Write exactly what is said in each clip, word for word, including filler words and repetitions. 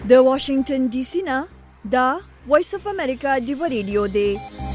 د واشنگټن ډي سي نه دا وایس اف امریکا ډیو ریډیو دی.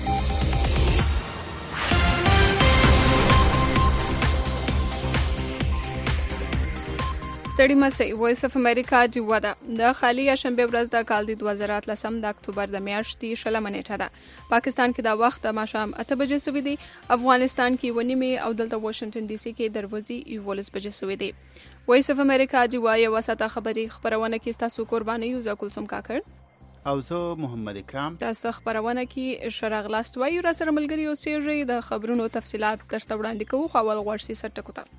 ستړي مسئ وایس اف امریکا ډیو ده. د خالي شنبه ورځ د کال د دوه زره اتلسم د اکتوبر د میاشتې شلمه نیټه ده. پاکستان کې دا وخت د ماښام اته بجې سوي دي. افغانستان کې ونیمه او دلته واشنگټن ډي سي کې دروازې یوولس بجې سوي دي. وایس اف امریکا ډیو یو وساته خبري خبرونه کې تاسو قرباني یو زکلثوم کاکړ او زه محمد اکرام. تاسو خبرونه کې شرغ لاست وایو را سره ملګری اوسېږي. د خبرونو تفصيلات درته وړاندې کوو. خو اول غوښتي سټکو ته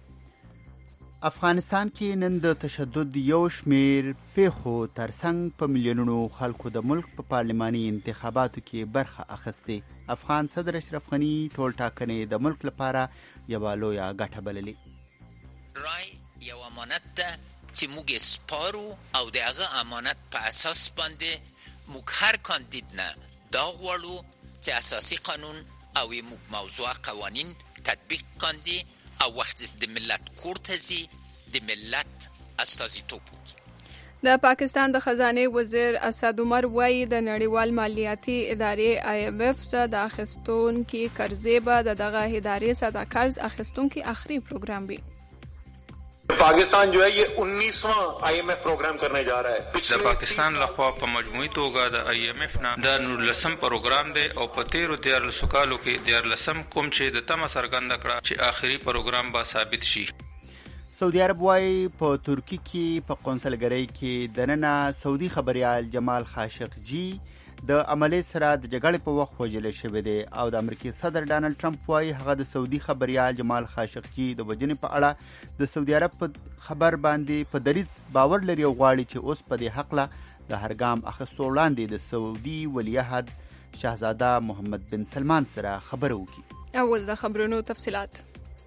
افغانستان کې نن د تشدد یو شمیر پیښو ترڅنګ په میلیونونو خلکو د ملک په پارلماني انتخاباتو کې برخه اخیستې. افغان صدر اشرف غني ټول ټاکنې د ملک لپاره یوه لویه ګټه بللې. رای یو امانت ده چې موږ سپارو او د هغه امانت په اساس باندې موږ هر کاندید نه دا غواړو چې اساسي قانون او موضوع قوانین تطبیق کاندي او وخت د ملت کورتزي د ملت استازیتوب وکړي. د پاکستان د خزانه وزیر اسد عمر وایي د نړیوال مالیاتي ادارې آی ایم ایف څخه د اخیستونکو قرضې به د دغه ادارې څخه د قرض اخیستونکو اخري پروګرام وي. पाकिस्तान जो है ये उन्नीसवां आई एम एफ प्रोग्राम करने जा रहा है. د پاکستان لخوا په مجموعي توګه د آی ایم ایف نه د نولسم پروګرام دی او په تیرو دیارلسو کالو کې دیارلسم کوم چې د تمه څرګنده کړه چې آخري پروګرام به ثابت شي. سعودي عرب وايي په ترکی کې په قونسلګرۍ کې دننه سعودي خبريال جمال خاشقجي د عملیات سره د جګړې په وخت وژل شوی دی او د امریکای صدر ډانلډ ټرمپ وايي هغه د سعودي خبريال جمال خاشقجي د وژنې په اړه د سعودي عرب په خبر باندې په دریځ باور لري او غواړي چې اوس په دې حق له د هرګام اخیستو وړاندې د سعودي ولیعهد شاهزاده محمد بن سلمان سره خبرې وکړي. اول د خبرونو تفصيلات.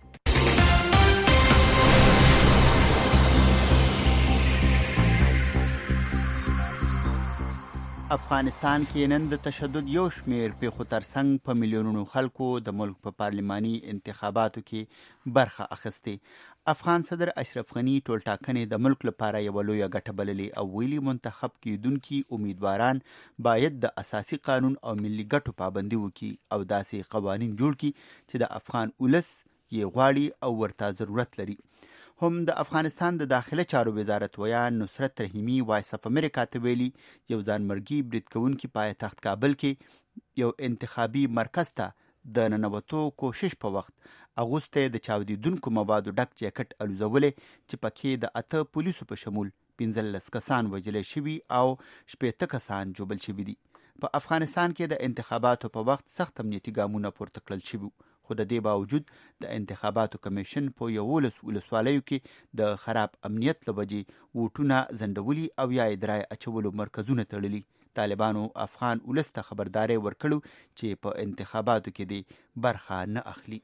افغانستان کې نن د تشدد یو شمیر پیښو ترڅنګ په میلیونونو خلکو د ملک په پارلماني انتخاباتو کې برخه اخیستې. افغان صدر اشرف غني ټول ټاکنې د ملک لپاره یوه لویه ګټه بللې او ویلي منتخب کیدونکي امیدواران باید د اساسي قانون او ملي ګټو پابندي وکړي او داسې قوانین جوړ کړي چې د افغان ولس یې غواړي او ورته ضرورت لري. هم د افغانستان د داخله چارو وزارت ویان نصرت رحیمی وایس اف امریکا ته ویلي یو ځانمرګي برید کوونکي پایتخت کابل کې یو انتخابي مرکز ته د ننوتو کوشش په وخت اغوسته د چاودیدونکو موادو ډک جاکټ الوزولې چې پکې د اته پولیسو په شمول پنځلس کسان وژل شوي او شپېته کسان جوبل شوي دي. په افغانستان کې د انتخاباتو په وخت سخت امنیتي ګامونه پورته کړل شوي خو د دې باوجود د انتخاباتو کمیشن په یولس ولسوالیو کې د خراب امنیت له وجې ووټونه ځنډولي او یا یې د رایې اچولو مرکزونه تړلي. طالبانو افغان ولس ته خبرداری ورکړو چې په انتخاباتو کې دې برخه نه اخلي.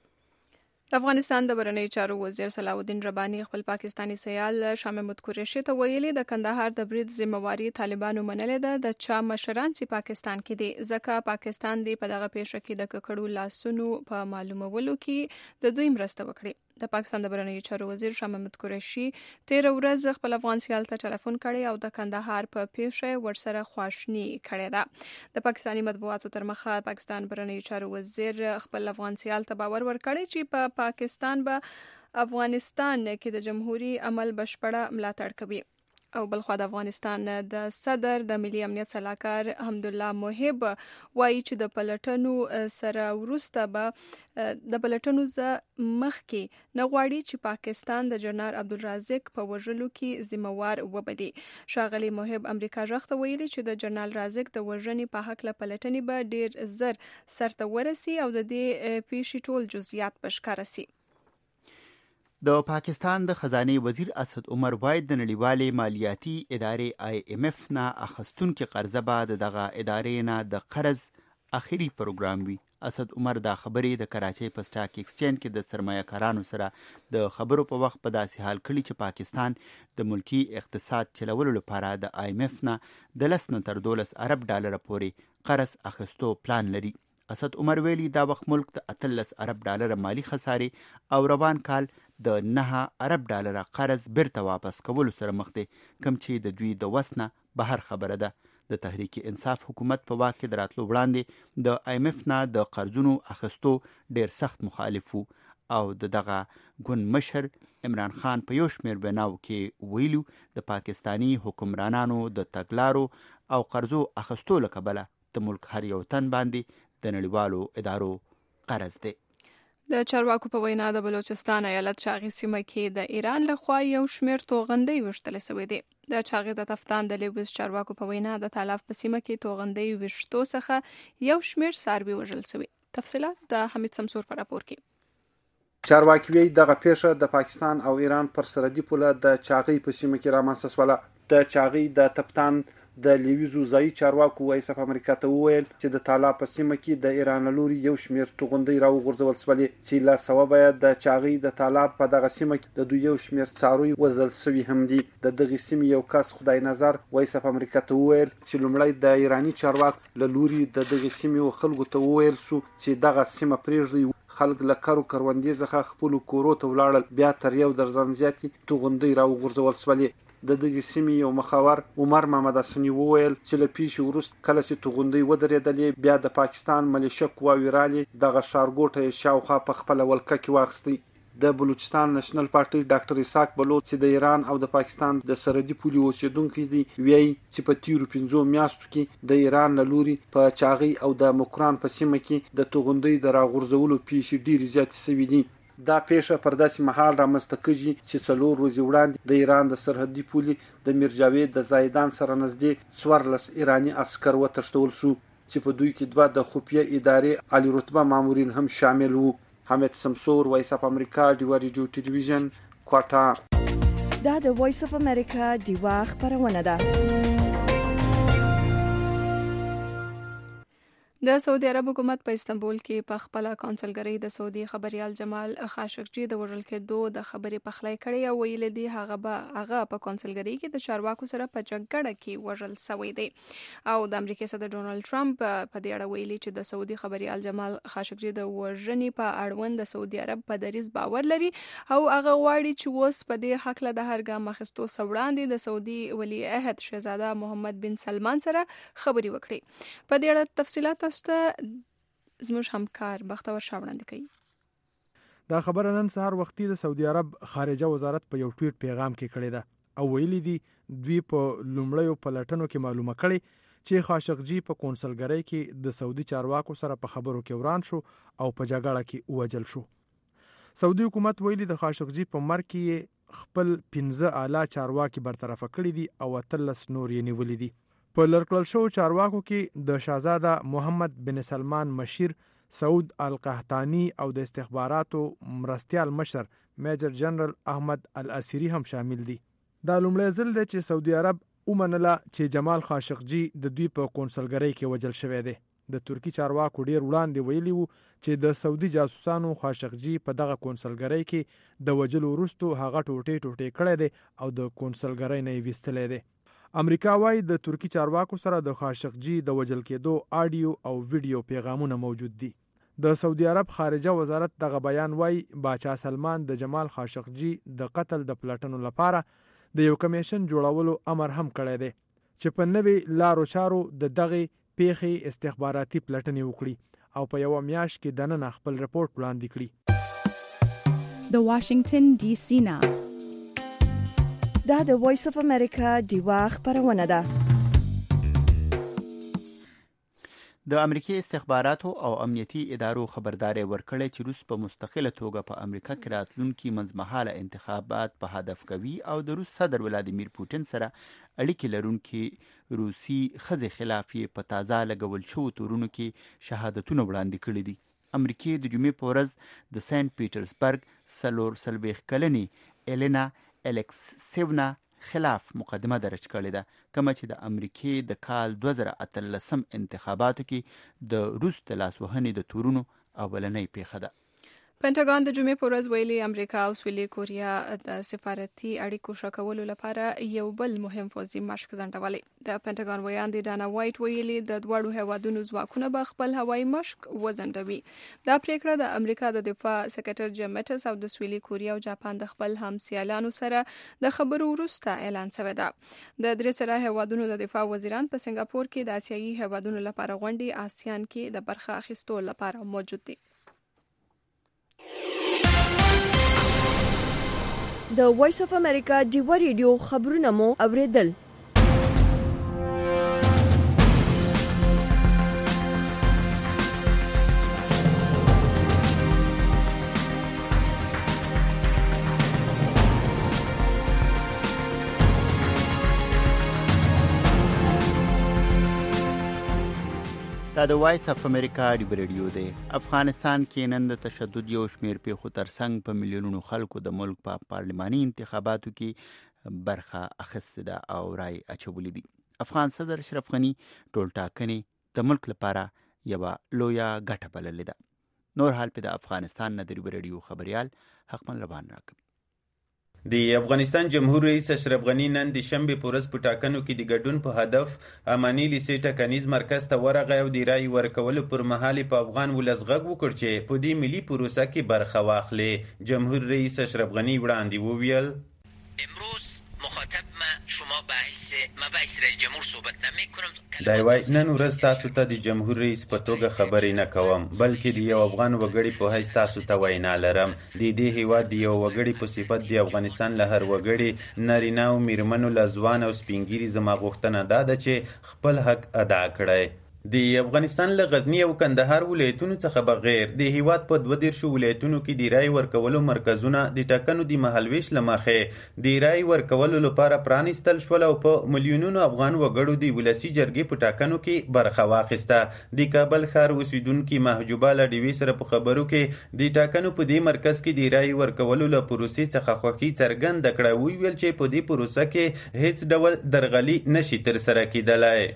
د افغانستان د بهرنیو چارو وزیر صلاح الدین رباني خپل پاکستانی سیال شاه محمود قریشي ته ویلي د کندهار د برید ذمہواری طالبانو منلې ده. د چا مشران چې پاکستان کې دي ځکه پاکستان دی په دغه پیښه کې د ککړو لاسونو په معلومولو کې د دوی مرسته وکړي. د پاکستان د بهرنیو چارو وزیر شاه محمود قریشي تیر ورځ خپل افغان سیال ته ټلیفون کړی او د کندهار په پیښه ورسره خواشني کړې ده. د پاکستاني مطبوعاتو تر مخه پاکستان بهرنیو چارو وزیر خپل افغان سیال ته باور ورکړی چې په پا پاکستان به افغانستان کې د جمهوریت عمل بشپړه ملاتړ کوي. او بلخوا د افغانستان د صدر د ملي امنیت صلاحکار حمدالله محب وایي چې د پلټنو سره وروسته به د پلټنو ز مخکې نه غواړي چې پاکستان د جنرال عبدالرازق په وژلو کې ذمہوار وبلي. ښاغلي محب امریکا ژغ ویلي چې د جنرال رازق د وژنې په حق له پلټنې به ډیر زر سرته ورسي او د دې پیښې ټول جزئیات بشکاره سي. د پاکستان د خزانه وزیر اسد عمر وايي د نړیوالې مالیاتي ادارې آی ایم ایف نه اخیستونکو قرضه به د دغه ادارې نه د قرض اخري پروګرام وي. اسد عمر دا خبرې د کراچۍ په سټاک ایکسچینج کې د سرمایه کارانو سره د خبرو په وخت په داسې حال کړي چې پاکستان د ملکی اقتصاد چلولو لپاره د آی ایم ایف نه د لس نه تر دولس ارب ډالر پورې قرض اخیستو پلان لري. اسد عمر ویلي دا وخت ملک د اتلس ارب ډالر مالی خسارې او روان کال د نه ارب ډالر قرض بیرته واپس کولو سره مخ دی، کوم چې د دوی د وس نه بهر خبره ده. د تحریک انصاف حکومت په واک کې د راتلو وړاندې د آی ایم اف نه د قرضونو اخیستو ډیر سخت مخالف و او د دغه ګوند مشر عمران خان په یو شمېر ویناو کې ویلو د پاکستانی حکمرانانو د تګلارو او قرضو اخیستو له کبله د ملک هر یو تن باندې د نړیوالو ادارو قرض دی. د چارواکو په وینا د بلوچستان ایالت چاغي سیمه کې د ایران لخوا یو شمېر توغندۍ وشتل شوې دي. د چاغي د تفتان د لیبوس چارواکو په وینا د تالاف په سیمه کې توغندۍ وشتو څخه یو شمېر څاروي وژل شوي. تفصیلات د حمید سمسور په راپور کې. چارواکي وی دغه پیښه د پاکستان او ایران پر سرحدي پوله د چاغي په سیمه کې رامنځته شوله. د چاغي د تفتان د لیویزو ځایي چارواکو وایس اف امریکا ته وویل چې د تالا په سیمه کې د ایران لوري یو شمېر توغندۍ راوغورځول شولې چې له سببه د چاغي د تالا په دغه سیمه کې د دوی یو شمېر څاروي وژل شوي هم دي. د دغې سیمې یو کس خدای نظر وایس اف امریکا ته وویل چې لومړی د ایراني چارواکو له لوري د دغې سیمې خلکو ته وویل شو چې دغه سیمه پرېږدي. خلک له کرو کروندې څخه خپلو کورو ته ولاړل، بیا تر یو درجن زیاتې توغندۍ راوغورځول شولې. د دغې سیمې یو مخور عمر محمد حسني وویل چې له پیښې وروسته کله چې توغندۍ ودرېدلې بیا د پاکستان ملیشه قواوې رالې دغه ښارګوټه یې شاوخوا په خپله ولکه کې واخیستی. د بلوچستان نشنل پارټي ډاکټر اسحاق بلوچ چې د ایران او د پاکستان د سرحدي پولې اوسېدونکی دی وایي چې په تیرو پنځو میاشتو کې د ایران له لوري په چاغي او د مکران په سیمه کې د توغندۍ د راغورځولو پیښې ډېرې زیاتې شوي دي. دا پیښه پر داسې مهال رامنځته کېږي چې څلور ورځې وړاندې د ایران د سرحدي پولې د میرجاوید د زایدان سره نږدې څوارلس ایراني عسکر وتښتول شو چې په دوی کې دوه د خفیه ادارې عالی رتبه مامورین هم شامل وو. حمید سمسور، وایس اف امریکا، ډیوا ریډیو ټلویزیون، کوټا. دا د وایس اف امریکا ډیوا خبرونه ده. د سعودي عرب حکومت په استنبول کې په خپل کونسلګری د سعودي خبريال جمال خاشقجي د وژل کېدو د خبرې پخلی کړي او ویل دي هغه به هغه په کونسلګری کې د چارواکو سره په جګړه کې وژل شوی دی. او د امریکا صدر ډونالد ټرمپ په دې اړه ویلي چې د سعودي خبريال جمال خاشقجي د وژنې په اړوند د سعودي عرب په دریز باور لري او هغه غواړي چې اوس په دې حق له د هر ګام اخیستو وړاندې د سعودي ولی عهد شهزاده محمد بن سلمان سره خبري وکړي. په دې اړه تفصيلات زموږ همکار بختور شاه وړاندې کوي. دا خبره نن سهار وختي د سعودي عرب خارجه وزارت په یو ټویټ پیغام کې کړې ده او ویلي دي دوی په لومړیو پلټنو کې معلومه کړي چې خاشقجي په کونسلګری کې د سعودي چارواکو سره په خبرو کې وران شو او په جګړه کې ووجل شو. سعودي حکومت ویلي د خاشقجي په مرګ کې خپل پنځه اعلی چارواکي برطرف کړي دي او اتلس نور یې نیولي دي. په لړکړل شو چارواکو کې د شاهزاده محمد بن سلمان مشیر، سعود القحطانی او د استخباراتو مرستیال مشر میجر جنرال احمد الاسیری هم شامل دي. دا لومړی ځل دی چې سعودي عرب ومنله چې جمال خاشقجي د دوی په کونسلګری کې وژل شوی دی. د ترکی چارواکو ډیر وړاندې ویلي وو چې د سعودي جاسوسانو خاشقجي په دغه کونسلګری کې د وژلو وروسته هغه ټوټې ټوټې کړی دی او د کونسلګری نه یې ویستلی دی. امریکا وايي د ترکی چارواکو سره د خاشقجي د وژل کېدو آډیو او ویډیو پیغامونه موجود دي. د سعودي عرب خارجه وزارت دغه بیان وايي باچا سلمان د جمال خاشقجي د قتل د پلټنو لپاره د یو کمیشن جوړولو امر هم کړی دی چې په نوې لارو چارو د دغه پیښې استخباراتي پلټنې وکړي او په یو میاشت کې دننه خپل رپورت وړاندې کړي. د واشنگټن ډي سي نه دا د وایس اف امریکا ډیوا خبرونه ده. د امریکای استخباراتو او امنیتي ادارو خبرداري ورکړې چې روس په مستقله توګه په امریکا کې راتلونکي منځمهاله انتخابات په هدف کوي او د روس صدر ولادیمیر پوتین سره اړیکې لرونکي روسي ښځې خلاف په تازه لګول شوو تورونو کې شهادتونه وړاندې کړي دي. امریکای د جمعې په ورځ د سنت پیټرزبرګ څلور څلوېښت کلنې الینا الیکسیونا خلاف مقدمه درج کړې ده، کومه چې د امریکای د کال دوه زره اتلسم انتخاباتو کې د روس د لاسوهنې د تورونو اولنۍ پیښه ده. پنټاګان د جمعې په ورځ ویلي امریکا او سویلي کوریا د سفارتي اړیکو ښه کولو لپاره یو بل مهم پوځي مشق ځنډولی. د پنټاګان ویان د ډانا وایټ ویلي د دواړو هیوادونو ځواکونه به خپل هوایي مشق وځنډوي. دا پریکړه د امریکا د دفاع سکرټر جیم میټس او د سویلي کوریا او جاپان د خپل همسیالانو سره د خبرو وروسته اعلان شوې ده. د درې سره هیوادونو د دفاع وزیران په سنگاپور کې د آسیایي هیوادونو لپاره غونډې آسیان کې د برخه اخیستو لپاره موجود دي. د وایس اف امریکا ډیوا ریډیو خبرونه مو اوریدل. دا د وایس اف امریکا ډیوا ریډیو دی. افغانستان کې نن د تشدد یو شمیر پیښو ترڅنګ په میلیونونو خلکو د ملک په پارلماني انتخاباتو کې برخه اخیستې ده او رای اچولې دي. افغان صدر اشرف غني ټول ټاکنې د ملک لپاره یوه لویه ګټه بللې ده. نور حال په د افغانستان نه د ډیوا ریډیو خبريال حقمن روان راکړي. د افغانستان جمهور رئیس اشرف غني نن د شنبه په ورځ په ټاکنو کې د ګډون په هدف اماني لیسې ټاکنیز مرکز ته ورغی او د رای ورکولو پر مهال په افغان ولس غږ وکړ چې په دې ملي پروسه کې برخه واخلي. جمهور رئیس اشرف غني وړاندې وویل امروز مخاطب ما شما بحث ما بحث رئیس جمهور صحبت نمیکنم. دا وای نن ورځ تاسو ته د جمهور رئیس په توګه خبرې نه کوم بلکې د یو افغان وګړي په حیث تاسو ته وینا لرم. د دې هیواد د یو وګړي په صفت د افغانستان له هر وګړي نارینه او میرمنو له ځوان او سپینګیري زما غوښتنه دا ده چې خپل حق ادا کړي. د افغانستان له غزنی او کندهار ولایتونو څخه بغیر د هیواد په دوه دیرشو ولایتونو کې د رای ورکولو مرکزونه د ټاکنو د مهالویش له مخې د رای ورکولو لپاره پرانیستل شول او په میلیونونو افغان وګړو د ولسي جرګې په ټاکنو کې برخه واخیسته. د کابل ښار اوسیدونکي محجوبه له ډیوې سره په خبرو کې د ټاکنو په دې مرکز کې د رای ورکولو له پروسې څخه خوښي څرګنده کړه. ویل چې په دې پروسه کې هیڅ ډول درغلي نشي ترسره کېدلی.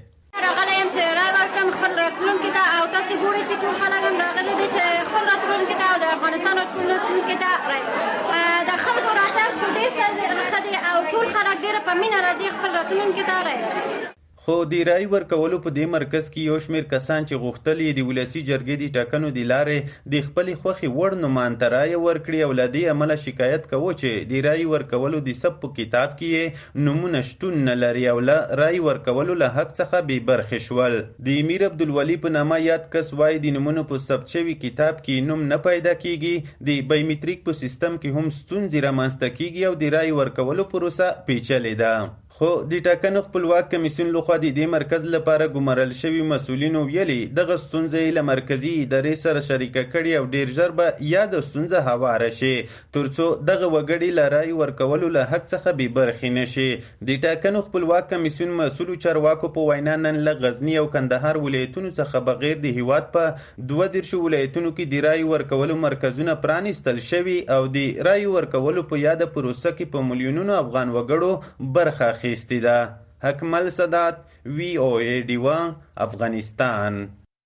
خپل راتلونکي ته او تاسو ګورئ چې ټول خلک هم راغلي دي چې خپل راتلونکي ته او د افغانستان راتلونکي ته د خلکو راتګ په دې ښه دی او ټول خلک ډېره په مینه راځي خپل راتلونکي ته رایي. خو د رای ورکولو په دې مرکز کې یو شمیر کسان چې غوښتل یې د ولسي جرګې د ټاکنو د لارې د خپلې خوښې وړ نومان ته رایه ورکړي او له دې امله شکایت کوو چې د رای ورکولو د ثبت په کتاب کې یې نومونه شتون نه لري او له رای ورکولو له حق څخه بې برخې شول. د امیر عبدالولي په نامه یاد کس وایي د نومونو په ثبت شوي کتاب کې نوم نه پیدا کیږي. د بایومټریک په سیستم کې هم ستونزې رامنځته کیږي او د رای ورکولو پروسه پیچلې ده. خو د ټاکنو خپلواک کمیسیون لخوا د دې مرکز لپاره ګمارل شوي مسؤلینو ویلي دغه ستونزې له مرکزي ادارې سره شریکه کړي او ډیر ژر به یا د ستونزه هواره شي ترڅو دغه وګړي له رای ورکولو له حق څخه بې برخې نه شي. د ټاکنو خپلواک کمیسیون مسؤلو چارواکو په وینا نن له غزني او کندهار ولایتونو څخه بغیر د هیواد په دوه دیرشو ولایتونو کې د رای ورکولو مرکزونه پرانیستل شوي او د رای ورکولو په یاده پروسه کې په میلیونونو افغان وګړو برخه خیستی ده. حکمل صدات وی او ای ډیوا افغانستان.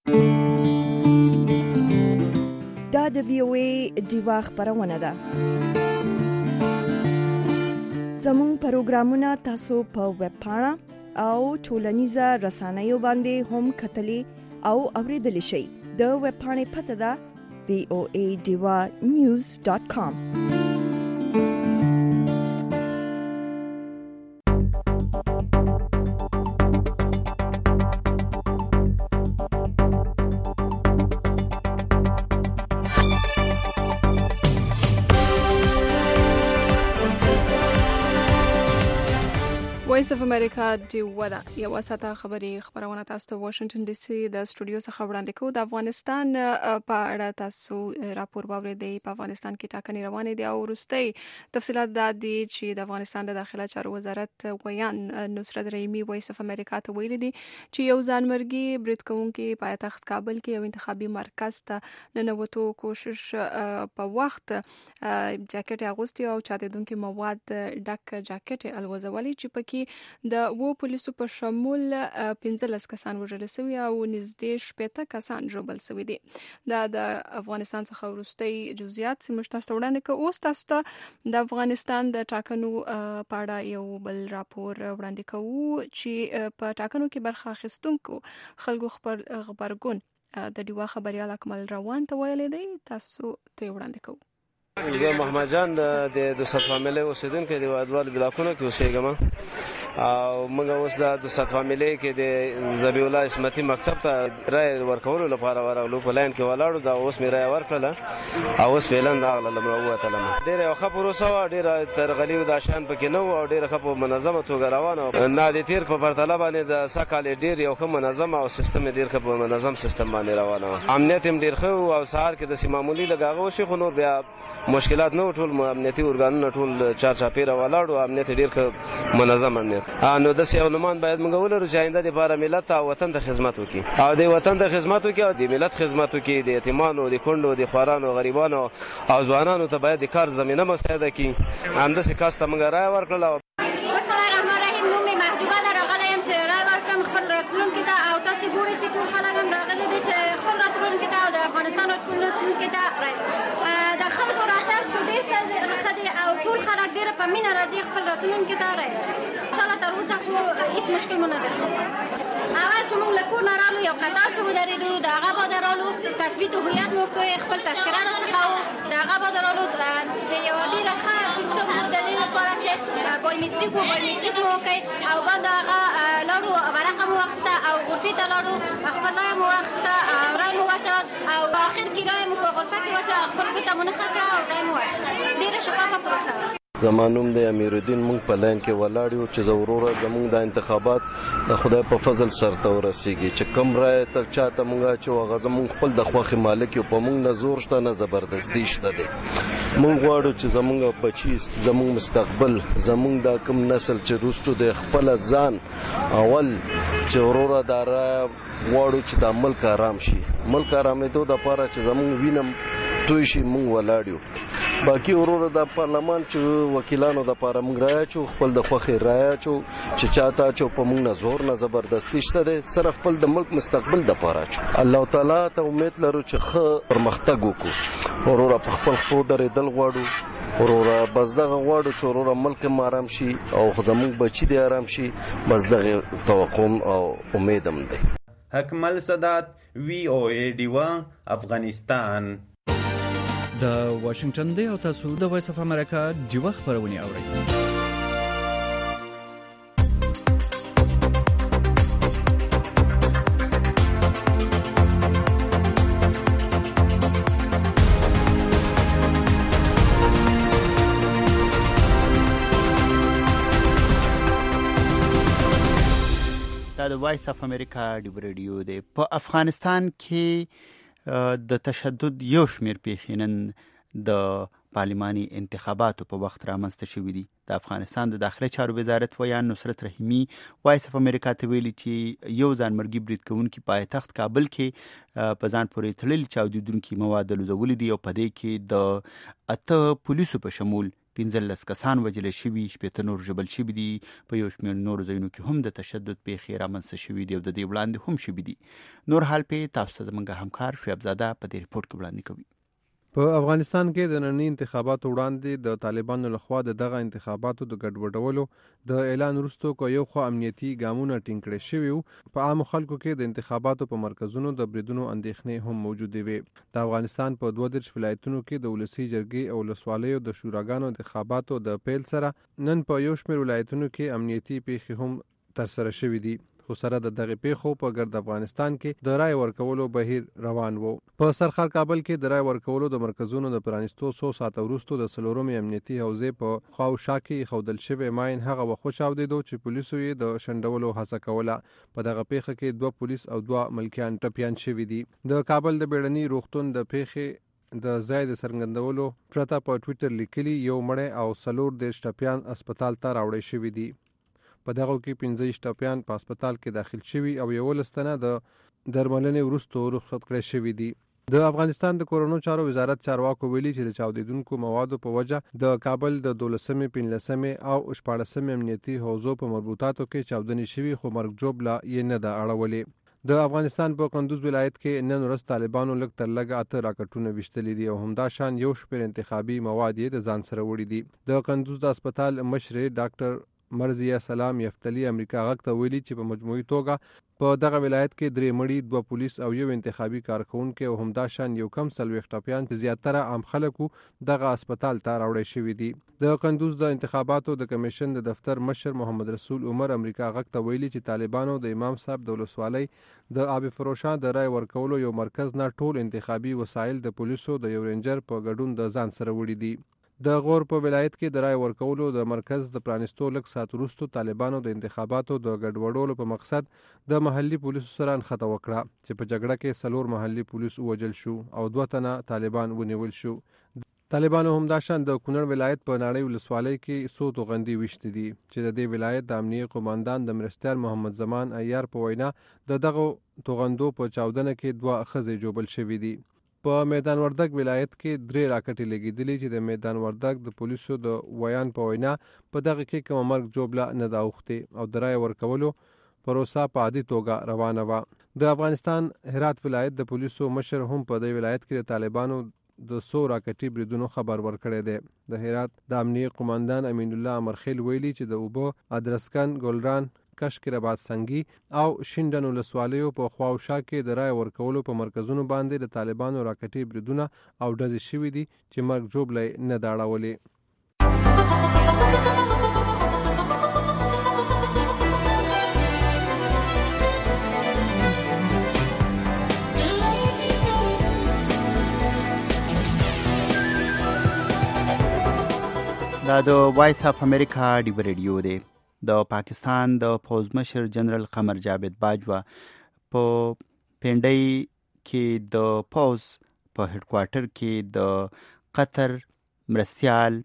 دا د وی او ای ډیوا خبرونه ده. زموږ پروګرامونه تاسو په ویب پاڼه او ټولنیزه رسنیو باندې هم کتلی او اوریدلی شئ. د ویب پاڼې پته ده وی او ای ډیوا نیوز ډاٹ کام. وایس اف امریکا دی ودا یو وساته خبري خبرونه تاسو ته واشنگټن ډي سي د سټوډیو څخه وړاندې کوو. د افغانستان په اړه تاسو راپور واوریدئ. په افغانستان کې ټاکنې روانې دي او وروستي تفصيلات دا دي چې د افغانستان د داخله چارو وزارت ویان نصرت رحیمي وایس اف امریکا ته ویلي دي چې یو ځانمرګي برید کوونکي پایتخت کابل کې یو انتخابي مرکز ته ننوتو کوشش په وخت جاکټ اغوستي او چاودیدونکي مواد ډک جاکټ الوزولي چې پکې کې د وو پولیسو په شمول پنځلس کسان وژل شوي او نږدې شپږ کسان ژوبل شوي دي. دا د افغانستان څخه وروستي جزئیات چې موږ تاسو ته وړاندې کوو. اوس تاسو ته د افغانستان د ټاکنو په اړه یو بل راپور وړاندې کوو چې په ټاکنو کې برخه اخیستونکو خلکو خبر خبرګون د ډیوا خبريال اکمل روان ته ویلي دی. تاسو ته وړاندې کوو. زه محمد جان د دوست فامیلی اوسیدونکی د وادوال بلاکونو کې اوسېږم او موږ اوس د دوست فامیلی کې د ذبیح الله اسمتي مکتب ته رای ورکولو لپاره ورغلو. په لاین کې ولاړو دا اوس مې رای ورکړله او اوس فعلا راغلم راووتلم. ډېره ښه پروسه وه، ډېره ترغلي دا شیان پکې نه وو او ډېره ښه په منظمه توګه روانه وه. نه د تېر په پرتله باندې د سږ کال ډېر یو ښه منظم او سیستم یې ډېر ښه په منظم سیستم باندې روانه وه. امنیت هم ډېر ښه و او سهار کې داسې معمولي لږ هغه وشي، خو نور بیا مشکلات نه، ټول امنیتي ارګانونه ټول چار چاپیره ولاړو. امنیت ډېر ښه منظم امنیت. نو داسې یو نومان باید موږ ولرو چې آینده دپاره ملت او وطن ته خدمت وکړي او د وطن ته خدمت وکړي او د ملت خدمت وکړي. د یتیمانو، د کونډو، د خوارانو، غریبانو او ځوانانو ته باید د کار زمینه مساعده کړي. همداسې کس ته موږ رایه ورکړله. نوم مې محجوبه ده، راغلی یم چې رای ورکړم خپل راتلونکي ته او تاسې ګورئ چې ټول خلک هم راغلي دي چې خپل راتلونکي ته او د افغانستان راتلونکي ته رای د خلکو راتګ ډېر ښه دی او ټول خلک ډېره په مینه راځي خپل راتلونکي ته رای. انشاءالله تر اوسه خو هېڅ مشکل مو نه درلود. اول چې موږ له کور نه رالو یو قطار کې ودرېدو، د هغه بعد رالو تثبیت هویت مو کړی، خپل تذکره راڅخه و، د هغه بعد رالو چې یوه ډېره ښه سیستم و د دې لپاره چې بایومټریک و بایومټریک مو وکړئ او بعد د هغه لاړو ورقه مو واخیسته او غرفې ته لاړو، خپل رایه مو واخیسته او رای مو واچول او په آخر کې رایه مو په غرفه کې واچوه، خپل ګوته مو نښه کړه او رای مو واخیسته. ډېره شفافه پروسه وه. زما نوم دی امیرالدین. موږ په لاین کې ولاړ یو چې زه وروره زموږ د انتخابات د خدای په فضل سرته ورسېږي چې کوم رایه ته چاته موږ اچو هغه زموږ خپل د خوښې مالک یو. په موږ نه زور شته نه زبردستي شته دی. موږ غواړو چې زموږ بچي، زموږ مستقبل، زموږ دا کوم نسل چې وروستو د خپله ځان اول چې وروره دا رایه غواړو چې دا ملک ارام شي. ملک ارامېدو دپاره چې زموږ وینم توی شي موږ ولاړ یو. باقي وروره د پارلمان چې وکیلانو دپاره موږ رایه اچو، خپل د خوښې رایه اچو چې چاته اچو. په موږ نه زور نه زبردستي شته دی، صرف خپل د ملک مستقبل دپاره اچو. الله تعالی ته امید لرو چې ښه پرمختګ وکړو. وروره په خپل خپل درېدل غواړو. وروره بس دغه غواړو چې وروره ملک هم آرام شي او زموږ بچي دې آرام شي. بس دغه توقع او امید هم دی. اکمل سادات، وی او ای ډیوا، افغانستان. د واشنگټن دی او تاسو د وایس اف امریکا ډیوا خبرونه اورئ. د وایس اف امریکا ډیو ریډیو دی. په افغانستان کې د تشدد یو شمیر پیښې نن د پارلماني انتخاباتو په وخت رامنځته شوې دي. د افغانستان د داخله چارو وزارت ویان نصرت رحیمي وایس اف امریکا ته ویلي چې یو ځانمرګي برید کوونکي پایتخت کابل کې په ځان پورې تړلي چاودیدونکي مواد لوځولي دي او په دې کې د اته پولیسو په شمول پنځلس کسان وژل شوي، شپېته نور ژوبل شوي دي. په یو شمېر نورو ځایونو کې هم د تشدد پیښې رامنځته شوي دي او د دې وړاندې هم شوي دي. نور حال پې تاسو ته زموږ همکار شعیب زاده په دې رپورټ کې وړاندې کوي. په افغانستان کې د ننني انتخاباتو وړاندې د طالبانو لخوا د دغه انتخاباتو د ګډوډولو د اعلان وروسته کو یو خو امنیتي ګامونه ټینګ کړي شوي وو. په عامو خلکو کې د انتخاباتو په مرکزونو د بریدونو اندېښنې هم موجودې وې. د افغانستان په دوه دېرش ولایتونو کې د ولسي جرګې او ولسوالیو د شوراګانو انتخاباتو د پیل سره نن په یو شمېر ولایتونو کې امنیتي پیښې هم ترسره شوي دي. خو سره د دغه پیښو په ګرد افغانستان کې د رای ورکولو بهیر روان وو. په سرخار کابل کې د رای ورکولو د مرکزونو د پرانیستو څو ساعته وروسته د څلورمې امنیتي حوزې په خواوشا کې ښودل شوی ماین هغه وخت چاودېدو چې پولیسو یې د شنډولو هڅه کوله. په دغه پیښه کې دوه پولیس او دوه ملکیان ټپیان شوي دي. د کابل د بیړني روغتون د پیښې د ځای د څرګندولو پرته په ټویټر لیکلي یو مړی او څلور دېرش ټپیان اسپیټال ته راوړی شوي دي. په دغه کې پنځه ویشت ټپیان په هسپتال کې داخل شوي او یولس تنه د درملنې وروسته رخصت کړی شوي دي. د افغانستان د کورونو چارو وزارت چارواکو ویلي چې د چاودیدونکو موادو په وجه د کابل د دولسمې پنځلسمې او شپاړسمې امنیتي حوزو په مربوطاتو کې چاودنې شوي خو مرګ جوړ لا یې نه ده اړولې. د افغانستان په کندوز ولایت کې نن ورځ طالبانو لږ تر لږه اته راکټونه ویشتلي دي او همدا شان یو شمېر انتخابي مواد یې د ځان سره وړي دي. د کندوز د هسپتال مشر ډاکټر مرضیه سلام یفتلی امریکا غږ ته ویلي چې په مجموعي توګه په دغه ولایت کې درې مړي، دوه پولیس او یو انتخابي کارکونکي او همدا شان یو کم څلوېښت ټپیان چې زیاتره عام خلکو دغه هسپتال ته راوړی شوي دي. د کندوز د انتخاباتو د کمیشن د دفتر مشر محمد رسول عمر امریکا غږ ته ویلي چې طالبانو د امام صاحب د ولسوالۍ د آب فروشان د رای ورکولو یو مرکز نه ټول انتخابي وسایل د پولیسو د یو رینجر په ګډون د ځان سره وړي دي. د غور په ولایت کې د رای ورکولو د مرکز د پرانستو لږ ساعت وروسته طالبانو د انتخاباتو د ګډوډولو په مقصد د محلي پولیسو سره نښته وکړه چې په جګړه کې څلور محلي پولیس ووژل شو او دوه تنه طالبان ونیول شو. طالبانو همدا شان د کونړ ولایت په ناړۍ ولسوالۍ کې څو توغندي ویشتې دي چې د دې ولایت د امنیه قوماندان د مرستیال محمد زمان عیار په وینا د دغه توغندو په چاودنه کې دوه ښځې جوبل شوي دي. په میدان وردګ ولایت کې درې راکټې لګېدلې چې د میدان وردګ د پولیسو د ویان په وینا په دغه کې کومه مرګ جوړه نه ده اوښتې او د رای ورکولو پروسه په عادي توګه روانه وه. د افغانستان هرات ولایت د پولیسو مشر هم په دې ولایت کې د طالبانو د څو راکټي بریدونو خبر ورکړی دی. د هرات د امنیه قوماندان امین الله امرخیل ویلي چې د اوبه، ادرسکن، ګلران، کشک رباط سنگی او شینډن ولسوالیو په خوا او شا کې د رای ورکولو په مرکزونو باندې د طالبانو راکټي بریدونه او ډزې شوي دي چې مرګ جوړ نه ده اړولې. دا د وایس اف امریکا ډیو ریډیو دی. د پاکستان د پوز مشر جنرال قمر جاوید باجوا په پنډۍ کې د پوز په هډ کوارټر کې د قطر مرستیال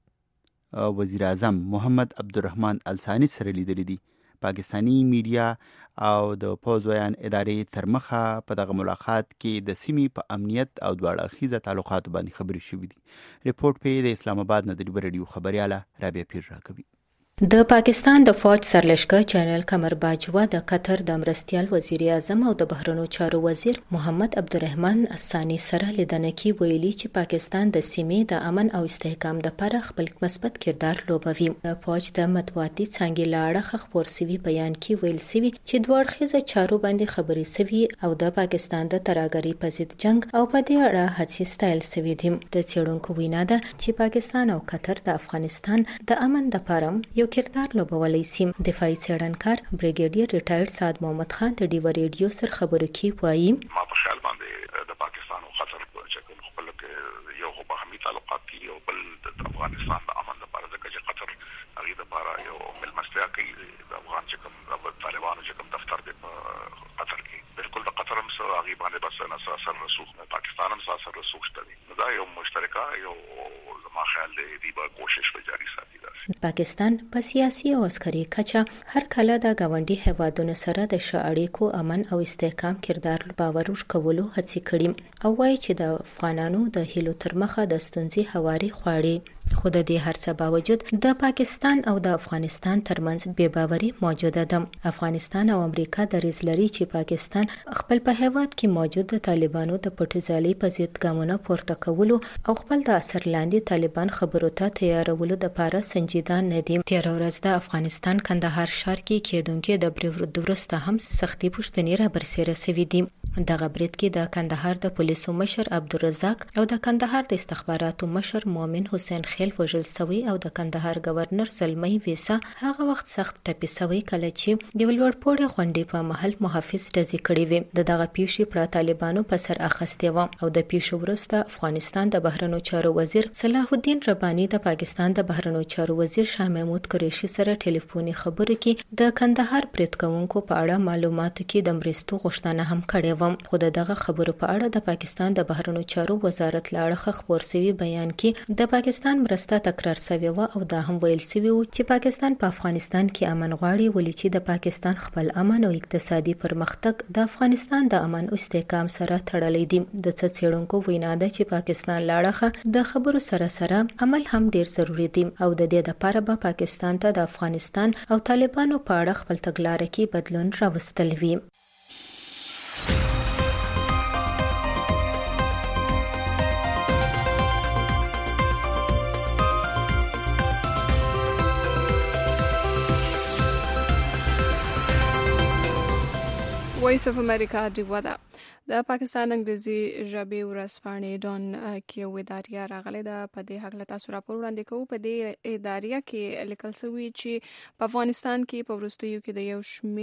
وزیر اعظم محمد عبدالرحمن الثانی سره لیدلي دي. پاکستانی میډیا او د پوز ویان ادارې تر مخه په دغه ملاقات کې د سیمې په امنیت او دواړه اړخیزه تعلقاتو باندې خبرې شوې دي. ریپورت په د اسلام آباد نه د ډیو ریډیو خبرياله رابعه پیر راکوي. د پاکستان د فوج سرلښکر جنرال قمر باجوا د قطر د مرستیال وزیر اعظم او د بهرنیو چارو وزیر محمد عبدالرحمن الثانی سره لیدنه کې ویلي چې پاکستان د سیمې د امن او استحکام لپاره خپل مثبت کردار لوبوي. د فوج د مطبوعاتي څانګې له اړخه خپور شوي بیان کې ویل شوي چې دوه اړخیزه چارو باندې خبرې شوي او د پاکستان د ترهګرۍ په ضد جنگ او په دې اړه هڅې ستایل شوي دي. د څېړونکو وینا ده چې پاکستان او قطر د افغانستان د امن لپاره یو کردار لوبولی سي. دفاعي څېړنکار بریګیډیر ریټایرډ سعد محمد خان د ډیو ریډیو سره خبرو کې وایي ما په خیال باندې د پاکستان او قطر په شکل خپل کې یو خو باهمي تعلقات دي او بل د افغانستان د امن لپاره ځکه چې قطر هغه لپاره یو ملمستیا کوي د افغان چې کوم د طالبانو چې کوم دفتر دی په قطر کې بالکل د قطر هم سره هغه باندې بس نه سره رسوخ پاکستان هم سره رسوخ شته. دا یو مشترکه یو زما خیال دی دی به کوشش به جاری ساتي. پاکستان په سیاسي او عسکري کچه هر کله د گاونډي هیوادونو سره د ښه اړیکو، امن او استحکام کردار باور ورکولو هڅې کړي او وایي چې د افغانانو د هیلو تر مخه د ستونزې هواري خواړي. خو د دې هر څه باوجود د پاکستان او د افغانستان ترمنځ بې باوري موجوده ده. افغانستان او امریکا دریځ لري چې پاکستان خپل په هیواد کې موجود د طالبانو د پټې ځالۍ په ضد ګامونه پورته کولو او خپل د اثر لاندې طالبان خبرو ته تیارولو لپاره سنجیده نه دي. تېره ورځ د افغانستان کندهار ښار کې کېدونکې د برید وروسته هم سختې پوښتنې رابرسېره شوي دي. دغه برید کې د کندهار د پولیسو مشر عبدالرزاق او د کندهار د استخباراتو مشر مومن حسین خیل وژل شوی او د کندهار گورنر زلمی ویسا هغه وخت سخت ټپي شوی کله چې د لوړپوړې غونډې په محل محافظ ډزې کړې وې. د دغه پیښې پر طالبانو په سر اخیستې وه او د پیښې وروسته افغانستان د بهرنیو چارو وزیر صلاح الدین رباني د پاکستان د بهرنیو چارو وزیر شاه محمود قریشي سره ټلیفوني خبرو کې د کندهار برید کوونکو په اړه معلوماتو کې د مرستو غوښتنه هم کړې وه. کوم. خو دغه خبرو په اړه د پاکستان د بهرنیو چارو وزارت لاړه خبر سوي بیان کې د پاکستان مرسته تکرار سوي و او دا هم ویل سوي و چې پاکستان په افغانستان کې امن غواړي، ولې چې د پاکستان خپل امن او اقتصادي پرمختګ د افغانستان د امن او استحکام سره تړلې دي. د څه څېړونکو وینا ده چې پاکستان لاړه د خبرو سره سره عمل هم ډیر ضروری دي او د دې لپاره به پاکستان ته د افغانستان او طالبانو په اړه خپل تګلارې کې بدلون راوستل وي. وایس اف امریکا ډیوا ده. د پاکستان انګریزي ژبې ورځپاڼې ډان کې یو اداریه راغلی ده. په دې هکله تاسو راپور وړاندې کوو. په دې اداریه کې لیکل شوي چې په افغانستان کې په وروستیو کې د یو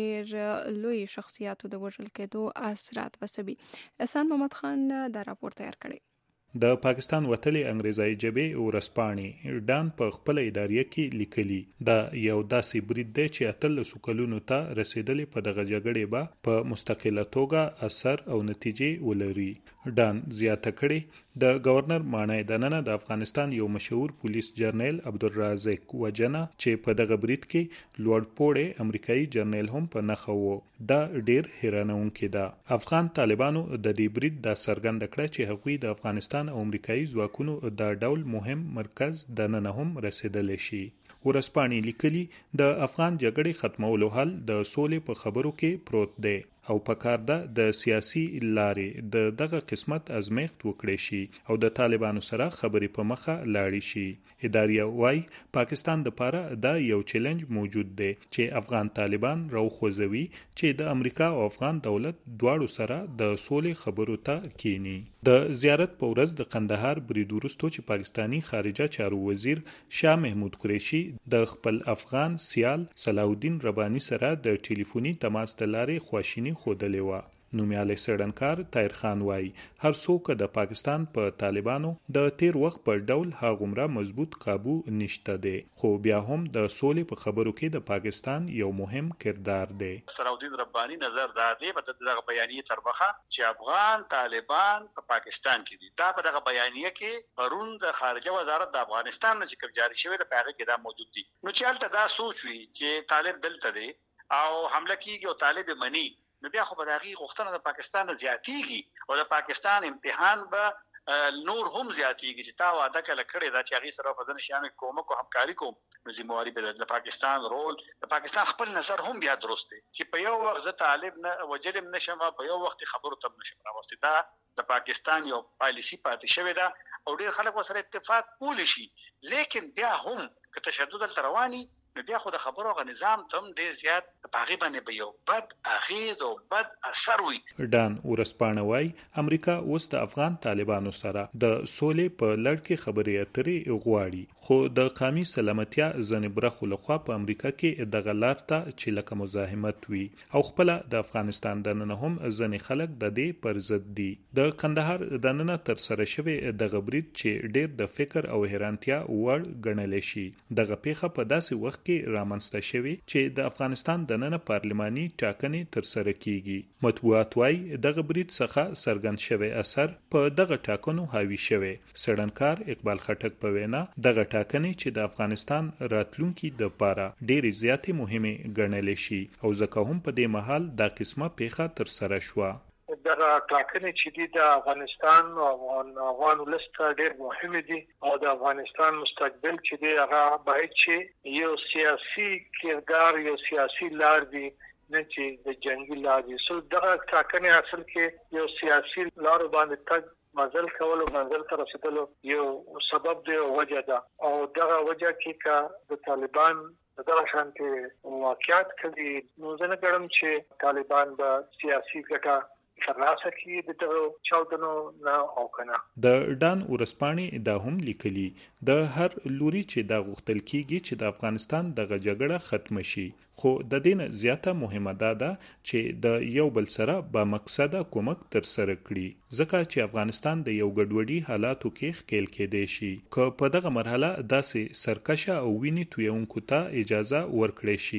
شمېر لوی شخصیاتو د وژل کېدو اثرات وسوي. احسان محمد خان دا راپور تیار کړی. د پاکستان وتلې انګریزي ژبې ورځپاڼې ډان په خپل اداریه کې لیکلي دا یو داسې برید دی چې اتلس کلونو ته رسیدلې په دغه جګړې به په مستقله توګه اثر او نتیجې ولري. ډان زیاته کړې د گورنر مانای دننه د افغانستان یو مشهور پولیس جرنیل عبدالرازق وجنه چې په دغه برید کې لوړ پوړی امریکایي جرنیل هم په نښه وو. دا ډیر حیرانونکی ده. افغان طالبانو د دې برید دا څرګنده کړه چې هغوی د افغانستان او امریکایي ځواکونو دا ډول مهم مرکز دننه هم رسیدلی شي. ورځپاڼې لیکلي د افغان جګړې ختمولو حل د سولې په خبرو کې پروت دی او پکار ده د سیاسي لارې د دغه قسمت ازمیښت وکړي شي او د طالبانو سره خبرې په مخه لاړې شي. اداریه وايي پاکستان د پاره دا یو چیلنج موجود دی چې افغان طالبان راوخوځوي چې د امریکا او افغان دولت دواړو سره د سولې خبرو ته کینی. د زیارت په ورځ د قندهار برید وروسته چې پاکستانی خارجه چارو وزیر شاه محمود قریشي د خپل افغان سیال صلاح الدین رباني سره د ټلیفوني تماس د لارې خواشینی خودلې وه. نومیالی څېړنکار طاهر خان وایي هر څوک د پاکستان په طالبانو د تیر وخت په ډول هغومره مضبوط قابو نشته دی، خو بیا هم د سولې په خبرو کې د پاکستان یو مهم کردار دی. صلاح الدین رباني نظر دا دی په دغه بیانیه تربخه چې افغان طالبان په پاکستان کې دي. دا په دغه بیانیه کې پرون د خارجه وزارت د افغانستان نه چې جاری شوی د پیغام کې دا موجود دي. نو چې هلته دا سوچ وي چې طالب دلته دی او حمله کیږي او طالب منی، نو بیا خو به د هغې غوښتنه د پاکستان نه زیاتېږي او د پاکستان امتحان به نور هم زیاتېږي چې تا وعده کله کړې ده چې هغې سره په ځینو شیانو کې کومک او همکاري کوم، نو ذمهواري به د پاکستان رول د پاکستان خپل نظر هم بیا درست دی چې په یو وخت زه طالب نه وجلم نشم، په یو وخت خبرو ته نشم راوستي. دا د پاکستان یو پالیسي پاتې شوې ده او ډېر خلک ورسره اتفاق کولی شي، لیکن بیا هم که تشدد هلته رواني نو بیا خو د خبرو هغه نظام ته هم ډېر زیات په هغې باندې به یو بد اغېز او بد اثر وي. ډان ورځپاڼه وایي امریکا اوس د افغان طالبانو سره د سولې په لړ کې خبرې اترې غواړي، خو د قومي سلامتیا ځینې برخو لخوا په امریکا کې دغه لار ته چې لکه مزاحمت وي او خپله د افغانستان دننه هم ځینې خلک د دې پر ضد دي. د قندهار دننه ترسره شوی دغه برید چې ډېر د فکر او حیرانتیا وړ ګڼلی شي. دغه پیښه په داسې وخت کې رامنځته شوی چې د افغانستان دننه پارلماني ټاکنې ترسره کیږي. مطبوعات وايي دغه برید څخه څرګند شوی اثر په دغه ټاکنو حاوي شوی. څېړنکار اقبال خټک په وینا دغه ټاکنې چې د افغانستان راتلونکي دپاره ډېرې زیاتې مهمې ګڼلی شي او ځکه هم په دې مهال دا قسمه پیښه ترسره شوه. دغه ټاکنې چې دي د افغانستان او افغان ولس ته ډېر مهمې دي او د افغانستان مستقبل چې دی هغه باید چې یو سیاسي کردار یو سیاسي لار وي، نه چې د جنګي لار وي. سو دغه ټاکنې اصل کې یو سیاسي لارو باندې تګ مزل کول او منزل ته رسیدلو یو سبب دی او وجه ده او دغه وجه کې که د طالبان دغه شانتي واقعیت کوي نو زه نه ګڼم چې طالبان به سیاسي ګټه ترلاسه کړي د دغو چاودنو نه او کنه. د ډان ورځپاڼې دا هم لیکلي د هر لوري چې دا غوښتل کیږي چې د افغانستان دغه جګړه ختمه شي، خو د دې نه زیاته مهمه دا ده چې د یو بل سره با مقصده کومک ترسره کړي، ځکه چې افغانستان د یو ګډوډي حالاتو کې ښکېل کېدی شي که په دغه مرحله داسې سرکشه او وینې تویونکو ته اجازه ورکړی شي.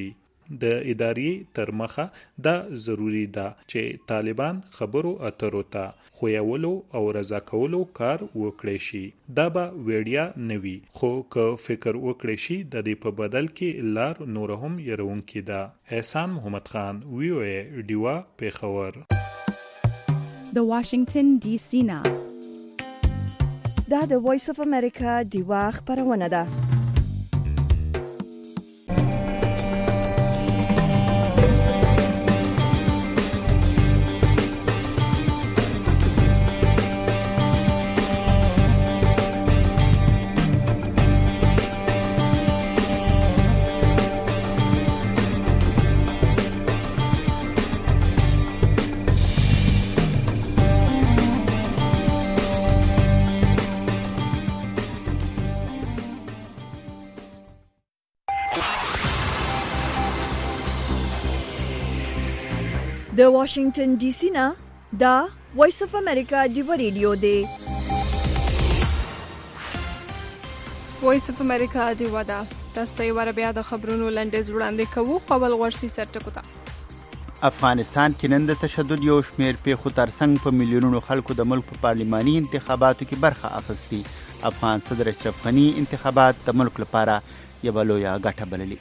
د ادارې تر مخه دا ضروری ده چې طالبان خبرو اترو ته خویولو او رضا کولو کار وکړي شي. دا به وړیا نوي خو که فکر وکړي شي د دې په بدل کې لار نور هم يرونکې ده. احسان محمد خان وی او ای ډیوا پیښور. د واشنگټن ډي سي نه دا د وایس اف امریکا ډیوا خبرونه ده. د واشنگټن ډي سي نه دا وایس اف امریکا ډیوا ریډیو دی. وایس اف امریکا ډیوا دا تاسو ته ور بیا د خبرونو لنډیز وړاندې کوو. قبل ورسي سرټکو ته افغانستان کې نن د تشدد یو شمېر پیښو ترڅنګ په میلیونونو خلکو د ملک په پارلماني انتخاباتو کې برخه اخیستي. افغان صدر اشرف غني انتخابات د ملک لپاره یوه لویه ګټه بللي.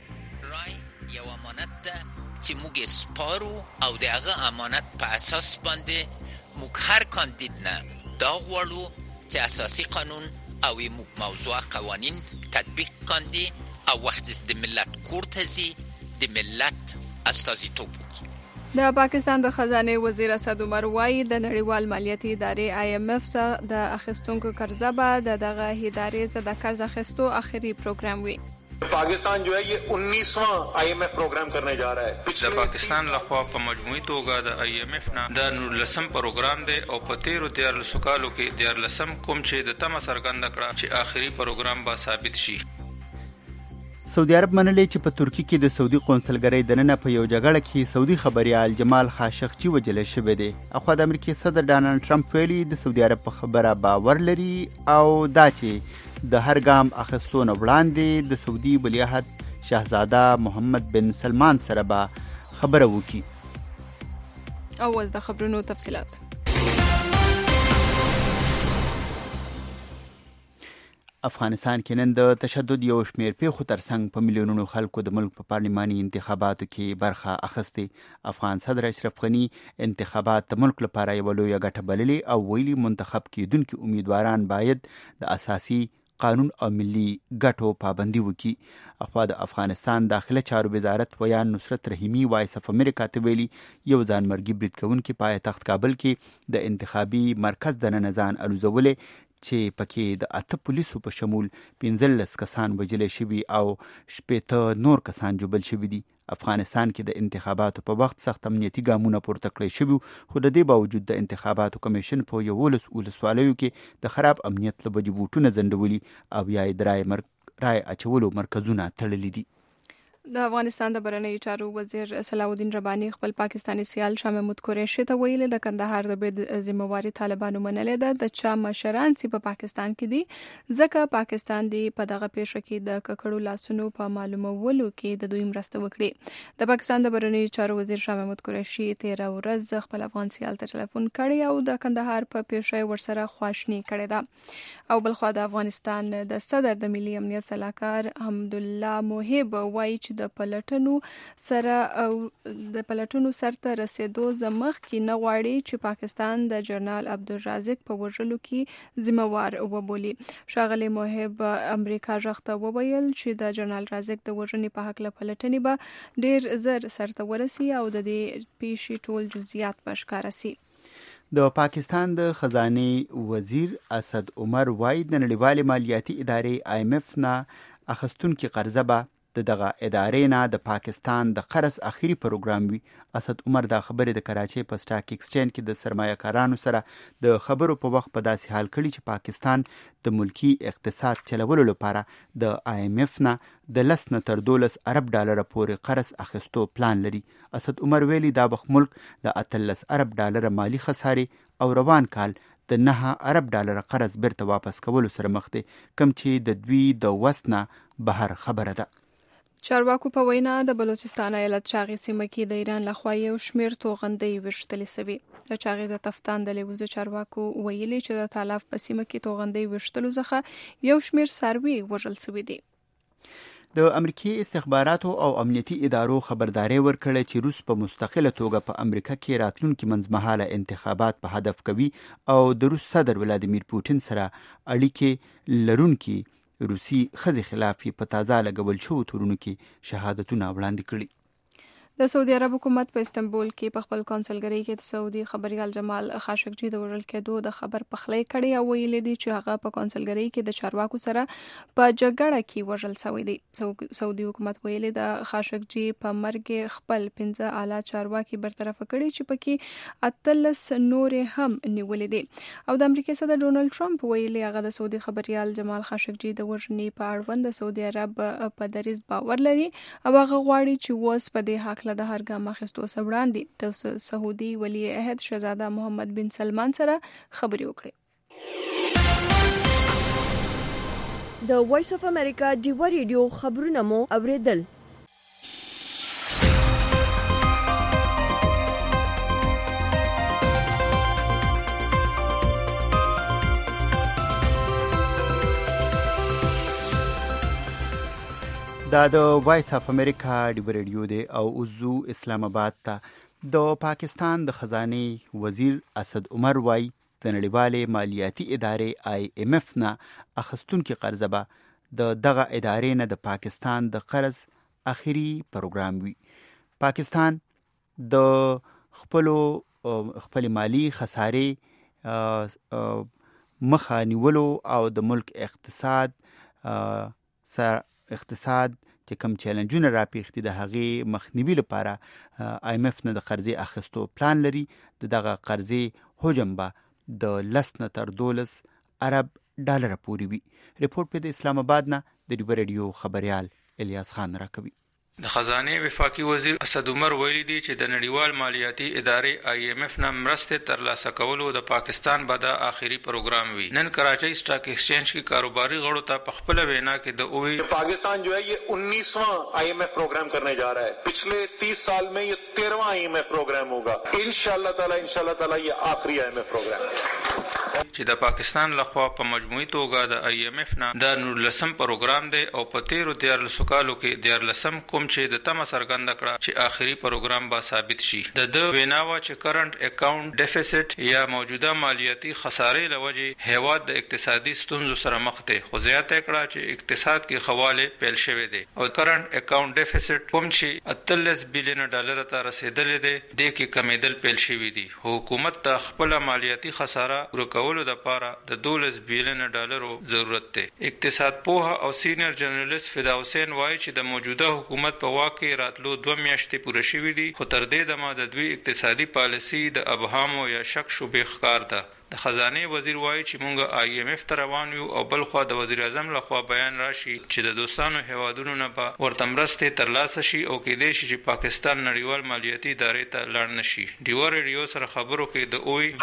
چې موږ سپارو او د هغه امانت په اساس باندې موږ هر کاندید نه دا غواړو چې اساسي قانون او موږ موضوع قوانین تطبیق کاندي او وخت د ملت کور ته ځي د ملت استازیتوب وکړي. د پاکستان د خزانه وزیر اسد عمر وایي د نړیوال مالیاتي ادارې آی ایم اف څخه د اخیستونکو قرضه به د دغه ادارې څخه د قرض اخیستو اخري پروګرام وي. पाकिस्तान जो है ये उन्नीसवां आई एम एफ प्रोग्राम करने जा रहा है. د پاکستان لخوا په مجموعي توګه د آی ایم اف نه د نولسم پروګرام دی او په تیرو دیارلسو کالو کې دیارلسم کوم چې د تمه څرګنده کړه چې آخري پروګرام به ثابت شي. سعودي عرب منلې چې په ترکیه کې د سعودي قونسلګرۍ دننه په یو جګړه کې سعودي خبريال جمال خاشقجي وجل شوی دی. اخوا د امریکای صدر ډانلډ ټرمپ ویلي د سعودي عرب په خبره باور لري او دا چې د هر ګام اخیستو نه وړاندې د سعودي ولیعهد شاهزاده محمد بن سلمان سره به خبره وکړي. او اوس د خبرونو تفصیلات. افغانستان کې نن د تشدد یو شمېر پیښو ترڅنګ په میلیونونو خلکو د ملک په پارلماني انتخاباتو کې برخه اخیستې. افغان صدر اشرف غني انتخابات د ملک لپاره یوه لویه ګټه بللې او ویلي منتخب کېدونکي امیدواران باید د اساسي قانون او ملي ګټو پابندي وکړي. اخوا د افغانستان داخله چارو وزارت ویان نصرت رحیمي وایس اف امریکا ته ویلي یو ځانمرګي برید کوونکي پایتخت کابل کې د انتخابي مرکز دننه ځان الوزولې چې پکې د اته پولیسو په شمول پنځلس کسان وژل شوي او شپېته نور کسان جوبل شوي دي. افغانستان کې د انتخاباتو په وخت سخت امنیتي ګامونه پورته کړی شوي خو د دې باوجود د انتخاباتو کمیشن په یولس ولسوالیو کې د خراب امنیت له وجې بوټونه ځنډولي او یا یې د رای مر... رای اچولو مرکزونه تړلي دي. د افغانستان د بهرنیو چارو وزیر صلاح الدین رباني خپل پاکستانی سیال شاه محمود قریشي ته ویلي د کندهار د بید ذمہواری طالبانو منلې ده د چا مشران چې په پاکستان کې دي ځکه پاکستان دی په دغه پیښه کې د ککړو لاسونو په معلومولو کې د دوی مرسته وکړي. د پاکستان د بهرنیو چارو وزیر شاه محمود قریشي تیر ورځ خپل افغان سیال ته ټلیفون کړی او د کندهار په پیښه ورسره خواشنی کړی ده. او بلخوا د افغانستان د صدر د ملي امنیت صلاحکار حمدالله موهب وایي چې د پلټنو سره او د پلټنو سرته رسیدو زمخ کې نه غواړي چې پاکستان د جنرال عبدالرازق په وژلو کې ذمہوار وبولي. ښاغلی موهب امریکا ژغته وویل چې د جنرال رازق د وژنې په حق له پلټنې به ډیر زر سرته ورسي او د دې پیښې ټول جزئیات به ښکاره سي. د پاکستان د خزانه وزیر اسد عمر وایي د نړیوالې مالیاتي ادارې آی ایم اف نه اخیستونکي قرضه به د دغه ادارې نه د پاکستان د قرض اخري پروګرام وي. اسد عمر دا خبرې د کراچۍ په سټاک ایکسچینج کې د سرمایه کارانو سره د خبرو په وخت په داسې حال کړي چې پاکستان د ملکی اقتصاد چلولو لپاره د آی ایم اف نه د لس نه تر دولس ارب ډالر پورې قرض اخیستو پلان لري. اسد عمر ویلي دا بخ ملک د اتلس ارب ډالر مالی خسارې او روان کال د نه ارب ډالر قرض بیرته واپس کولو سره مخ دي کم چې د دوی د وس نه بهر خبره ده. چارواکو په وینا د بلوچستان ایالت چاغي سیمه کې د ایران لخوا یو شمیر توغندۍ وشتل سوي. د چاغي د تفتان د لیوزه چارواکو ویلي چې د تالاف په سیمه کې توغندۍ وشتلو څخه یو شمیر سروي وژل سوي دي. د امریکای استخباراتو او امنیتي ادارو خبرداري ورکړه چې روس په مستقله توګه په امریکا کې راتلونکي منځمهاله انتخابات په هدف کوي او د روس صدر ولادیمیر پوتین سره اړیکې لرونکي روسي خزي خلاف په تازه لګول شو تورونو کې شهادتونه وړاندې کړي. د سعودي عرب حکومت په استنبول کې په خپل کونسلګری کې د سعودي خبريال جمال خاشقجي د ورل کېدو د خبر پخلی کړي او ویلي دي چې هغه په کونسلګری کې د چارواکو سره په جګړه کې وژل شوی دی. سعودي حکومت ویلي د خاشقجي په مرګ خپل پنځه اعلی چارواکي برطرف کړي چې پکې اتلس نور هم نیولې دي. او د امریکای صدر ډونالد ټرمپ ویلي هغه د سعودي خبريال جمال خاشقجي د وژنې په اړوند د سعودي عرب په دریز باور لري او هغه غواړي چې وس په دې حق له د هر ګام اخیستو سره وړاندې د سعودي ولی عهد شهزاده محمد بن سلمان سره خبرې وکړي. د وایس اف امریکا ډیو ریډیو خبرونه مو اوریدل. دا د وایس اف امریکا ډیو ریډیو دی او اوزو اسلام آباد ته د پاکستان د خزانه وزیر اسد عمر وای د نړیوالې مالیاتي ادارې آی ایم اف نه اخستونکو قرضه به د دغه ادارې نه د پاکستان د قرض اخیری پروګرام وي. پاکستان د خپل خپل مالی خسارې مخه نیولو او د ملک اقتصاد سره اقتصاد چې کوم چیلنجونه راپیښتي د هغې مخنیوي لپاره آی ایم اف نه د قرضې اخیستو پلان لري. د دغه قرضې حجم به د لس نه تر دولس ارب ډالره پورې وي. ریپورټ په د اسلام آباد نه د ډیو ریډیو خبريال الیاس خان راکوي. د خزانه وفاقي وزیر اسد عمر ویلي دی چې د نړیوال مالیاتي ادارې آی ایم اف نه مرستې ترلاسه کولو د پاکستان به د آخري پروګرام وي. نن کراچۍ سٹاک ایکسچینج کې کاروباري غړو ته په خپل وینا کې د اووی پاکستان جو ہے یہ انیسواں آئی ایم ایف پروگرام کرنے جا رہا ہے. پچھلے تیس سال میں یہ تیرہواں آئی ایم ایف پروگرام ہوگا. انشاءاللہ تعالی انشاءاللہ تعالی یہ آخری آئی ایم ایف پروگرام ہے چې د پاکستان لخوا په مجموعي توګه د آی ایم اف نه د نورلسم پروګرام دی او په تیرو دیارلسو کالو کې دیارلسم کوم چې د تمه څرګنده کړه چې آخري پروګرام به ثابت شي. د د ویناوه چې کرنٹ اکاونټ ډیفیسټ یا موجوده مالیاتي خسارې لوجې هیواد د اقتصادي ستونزو سره مخ دی. خو زیاته کړه چې اقتصاد کې خواله پیل شوې دی او کرنٹ اکاونټ ډیفیسټ کوم چې اتلس بلین ډالر ته رسیدلې دی د کې کمیدل پیل شوې دي. حکومت د خپل مالیاتي خساره ورکولو د لپاره د دولس بلین ډالرو ضرورت دی. اقتصاد پوه او سینیئر جرنالیست فدا حسین وایي چې د موجوده حکومت په واک کې راتلو دوه میاشتې پوره شوې دي خو تر دې دمه د دوی اقتصادي پالیسي د ابهامو یا شک شبهه ښکار ده. د خزانه وزیر وایي چې مونږ آی ایم اف ته روان یو او بل خو د وزیر اعظم لخوا بیان راشي چې د دوستانو هیوادونو نه به ورته مرستې ترلاسه شي او کېدای شي چې پاکستان نړیوال مالیاتي ادارې ته لاړ نشي. ډیو ریډیو سره خبرو کې د اووی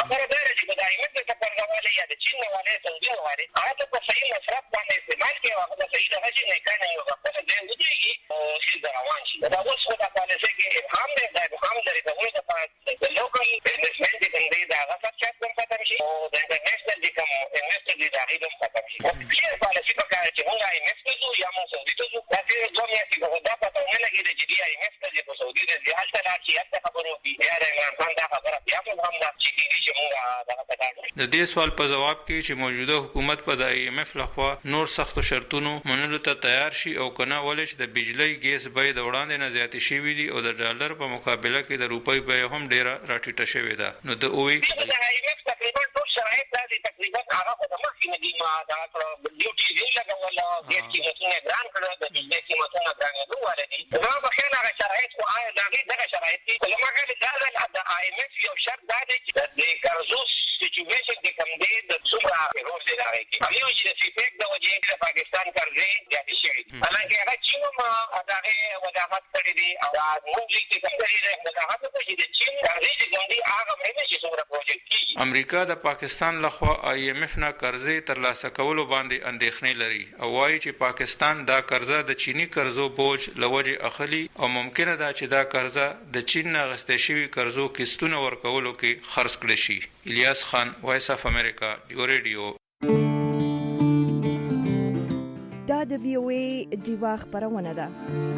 یا د چین والے سعودي والے هغه په صحیح مصرف باندې استعمال کوي او هغه صحیح دغه چې نه کنه یو په دې ودیږي او شي روان شي. دا اوس خو د پالیسي کې هم نه دا هم لري په ولې د د لوکل بزنسمن دي باندې دا هغه څه چې ختم شي او د انټرنیشنل دي کوم انویسټر دي دا هغه ختم شي. او کلیئر پالیسي په کار چې موږ آی ایم اف ته یا موږ سعودي ته ځو دا چې دوه میاشتې په دا پته نه لګیږي چې دی آی ایم اف ته په سعودي د حالت لا چې هغه خبرو دي یا د عمران دا خبره بیا هم دا چې دي چې موږ دا پته د دې سوال په جواب کې چې موجوده حکومت په د آی ایم اف لخوا نور سخت شرطونو منلو ته تیار شي او کنه ولې چې د بجلی ګیس بیه د وړاندې نه زیاتې شوې دي او د ډالر په مقابله کې د روپۍ بیه هم ډیره راټیټه شوې ده. نو د اووی د آی ایم اف تقریبا ټول شرایط دي تقریبا هغه د مخکې نه دي ما دا ډیوټي دی لګول او ګیس قیمتونه ګران کړل د بجلی قیمتونه ګران کړل دي. نو په خیر هغه شرایط خو آیا دغه شرایط دي لکه ما دا د آی ایم اف یو شرط دا دی چې د قرضو سچویشن د کوم دی د څومره رول دی راغی کی هغه چې د سیپیک د وجې د پاکستان قرضې زیاتې شوې حالانکه هغه چې ما هغه وضاحت کړی کړی دی او دا موږ لیک کې کړی دی نو دا هغه څه چې چین راځي چې کوم دی هغه مې چې څومره پروژیکټ کیږي. امریکا د پاکستان لخوا آی ایم ایف نه قرضې ترلاسه کولو باندې اندېښنې لري او وایي چې پاکستان دا قرضه د چینی قرضو بوج لوجه اخلي او ممکنه ده چې دا قرضه د چین نه غستې شوی قرضو کیستونه ورکولو کې خرڅ کړي شي. الیاس خان، وایس اف امریکا، ډیو ریډیو. دا د وی او ای ډیوا خبرونه ده.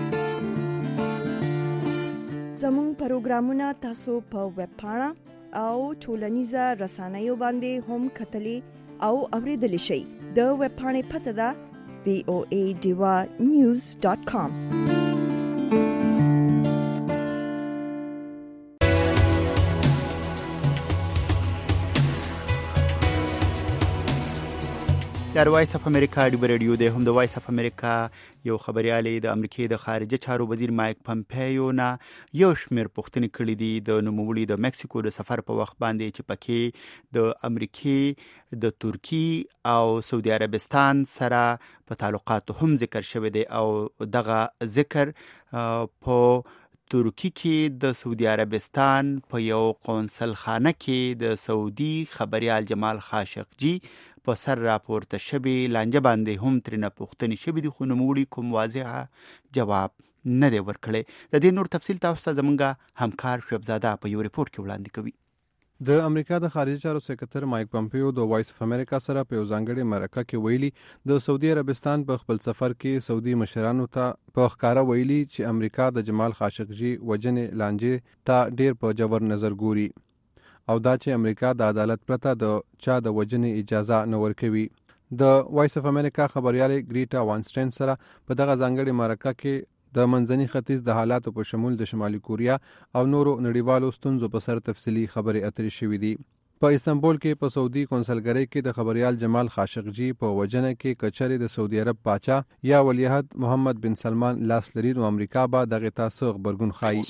زموږ پروګرامونه تاسو په ویب پاڼه او ټولنیزه رسنیو باندې هم کتلی او اوریدلی شئ. د ویب پاڼې پته ده وی او ای ډیوا نیوز ډاټ کام. د وایس اف امریکا ډیو ریډیو د هم د وایس اف امریکا یو خبريالي د امریکای د خارجه چارو وزیر مایک پمپیو نه یو شمیر پوښتنې کړې دي د نوموړي د مکسیکو د سفر په وخت باندې چې پکې د امریکای د ترکی او سعودي عربستان سره په تعلقات هم ذکر شوی دی او دغه ذکر په ترکی کې د سعودي عربستان په یو قونسل خانه کې د سعودي خبريال جمال خاشقجي په سر راپورته شوی لانجه باندې هم ترنه پوښتنې شوی دي خو نوموړي کوم واضح جواب نه دی ورکړی. د دې نور تفصیل تاسو ته زمونږ همکار شعیب زاده په یو ریپورت کې وړاندې کوي. د امریکا د خارجه چارو سکرټر مایک پمپیو د وایس اف امریکا سره په ځانګړي مرکه کې ویلي د سعودي عربستان په خپل سفر کې سعودي مشرانو ته په ښکارا ویلي چې امریکا د جمال خاشقجي وجنې لانجې ته ډیر په جبر نظر ګوري او دا چې امریکا د عدالت پرته د چا د وجنې اجازه نه ورکوي. د وایس اف امریکا خبريال ګریټا وانسټین سره په دغه ځانګړي مرکه کې د منځني ختیځ د حالاتو په شمول د شمالي کوریا او نورو نړیوالو ستونزو په سر تفصیلی خبرې اترې شوې دي. په استنبول کې په سعودي کونسلګرۍ کې د خبريال جمال خاشقجي په وجنه کې کچري د سعودي عرب پاچا یا ولیعهد محمد بن سلمان لاس لري نو امریکا به دغه تاسو خبرګون خایي.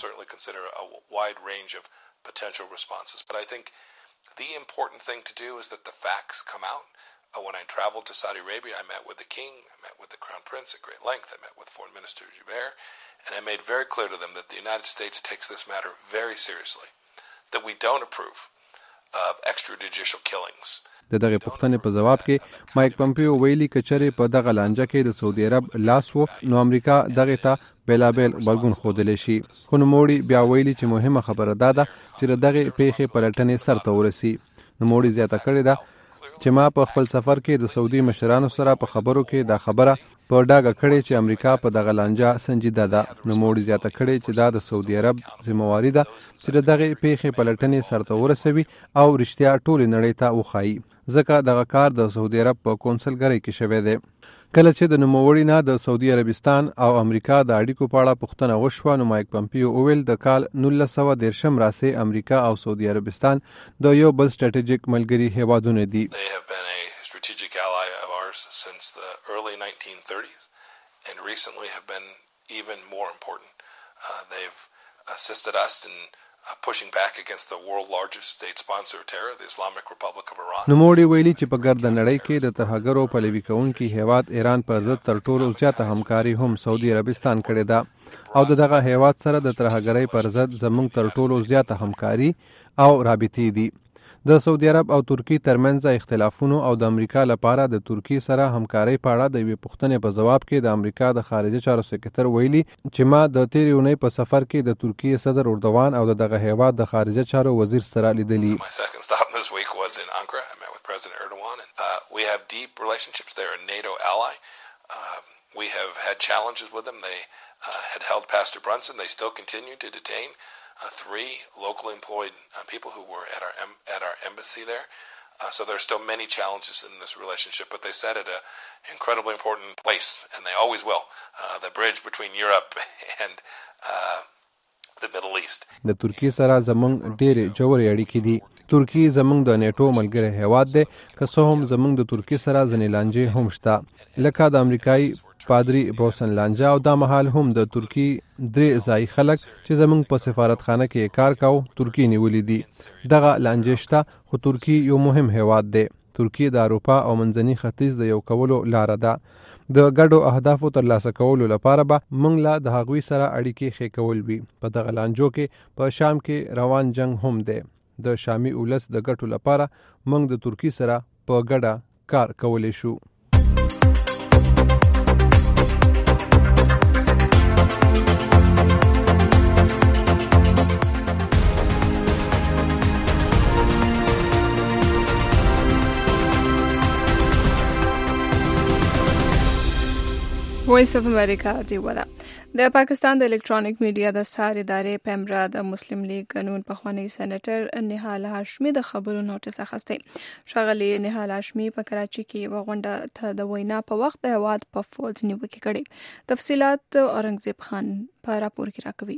potential responses. But I think the important thing to do is that the facts come out. Uh, when I traveled to Saudi Arabia, I met with the king, I met with the crown prince at great length, I met with foreign minister Jubair, and I made very clear to them that the United States takes this matter very seriously, that we don't approve of extrajudicial killings. د دغه پوښتنې په جواب کې مایک پمپیو ویلي کچره په دغه لانجه کې د سعودي عرب لاس وو نو امریکا دغه ته بلابل برګون خودلی شي. خو نوموړي بیا ویلي چې مهمه خبره ده چې دغه پیښې پلټنې سرته ورسي. نوموړي زیاته کړې ده چې ما په خپل سفر کې د سعودي مشرانو سره په خبرو کې دا خبره په ډاګه کړې چې امریکا په دغه لانجه سنجیده ده. نوموړي زیاته کړې چې دا د سعودي عرب ذمہواری ده چې دغه پیښې پلټنې سرته ورسوي او رښتیا ټول نړۍ ته وخایي ځکه دغه کار د سعودي عرب په کونسلګرۍ کې شوی دی. کله چې د نوموړي نه د سعودي عربستان او امریکا د اړیکو په اړه پوښتنه وشوه نو مایک پمپیو وویل د کال نولس سوه دېرشم راسي امریکا او سعودي عربستان د یو بل سټریټیجیک ملګري هیوادونه دي. Strategic ally of ours since the early nineteen thirties and recently have been even more important. Uh, they've assisted us in uh, pushing back against the world largest state sponsor of terror, the Islamic Republic of Iran. نوموړي ویلي چې په ګرد نړۍ کې د ترهګرو پلوي کوونکي هیواد ایران پر ضد تر ټولو زیاته همکاري هم سعودي عربستان کړې ده او دغه هیواد سره د ترهګرۍ پر ضد زموږ تر ټولو زیاته همکاري او رابطې دي. د سعودي عرب او ترکی ترمنځ اختلافونو او د امریکا لپاره د ترکی سره همکاري په اړه د یوې پوښتنې په جواب کې د امریکا د خارجه چارو سکرټر ویلي چې ما د تیرې اونۍ په سفر کې د ترکی صدر اردوان او دغه هیواد د خارجه چارو وزیر سره لیدلي. My second stop this week was in Ankara. I met with President Erdogan. And, uh, we have deep relationships. They're a NATO ally. Uh, we have had challenges with them. They uh, had held Pastor Brunson. They still continue to detain Uh, three locally employed uh, people who were at our em- at our embassy there. Uh, so there are still many challenges in this relationship, but they set at an incredibly important place, and they always will. Uh, the bridge between Europe and uh, the Middle East. د ترکی سره زمونږ ډېرې جوړې اړیکې دي. ترکی زمونږ د نیټو ملګری هیواد دی که څه هم زمونږ د ترکی سره ځینې لانجې هم شته لکه د امریکایي پادری بروسن لانجه او دا مهال هم د ترکی درې ځای خلک چې زمونږ په سفارتخانه کې کار کاو ترکی نیولې دي. دغه لانجه شته خو ترکی یو مهم هیواد دی. ترکی د اروپا او منځني ختیځ د یو کولو لار ده. د ګډو اهدافو ترلاسه کولو لپاره به موږ لا د هغوی سره اړیکې ښې کول وي. په دغه لانجو کې په شام کې روان جنگ هم دی. د شامي اولس د ګټو لپاره موږ د ترکی سره په ګډه کار کولی شو. وایس اف امریکا دی ولا د پاکستان د الکترونیک میډیا د سار ادارې پیمرا د مسلم لیگ قانون پخوانی سېنیټر نهال هاشمي د خبرو نوټس اخیسته. شغلي نهال هاشمي په کراچي کې وغونډه ته د وینا په وخت د هواد په فوز نیوکه کړې. تفصيلات اورنګزیب خان په راپور کې راکوي.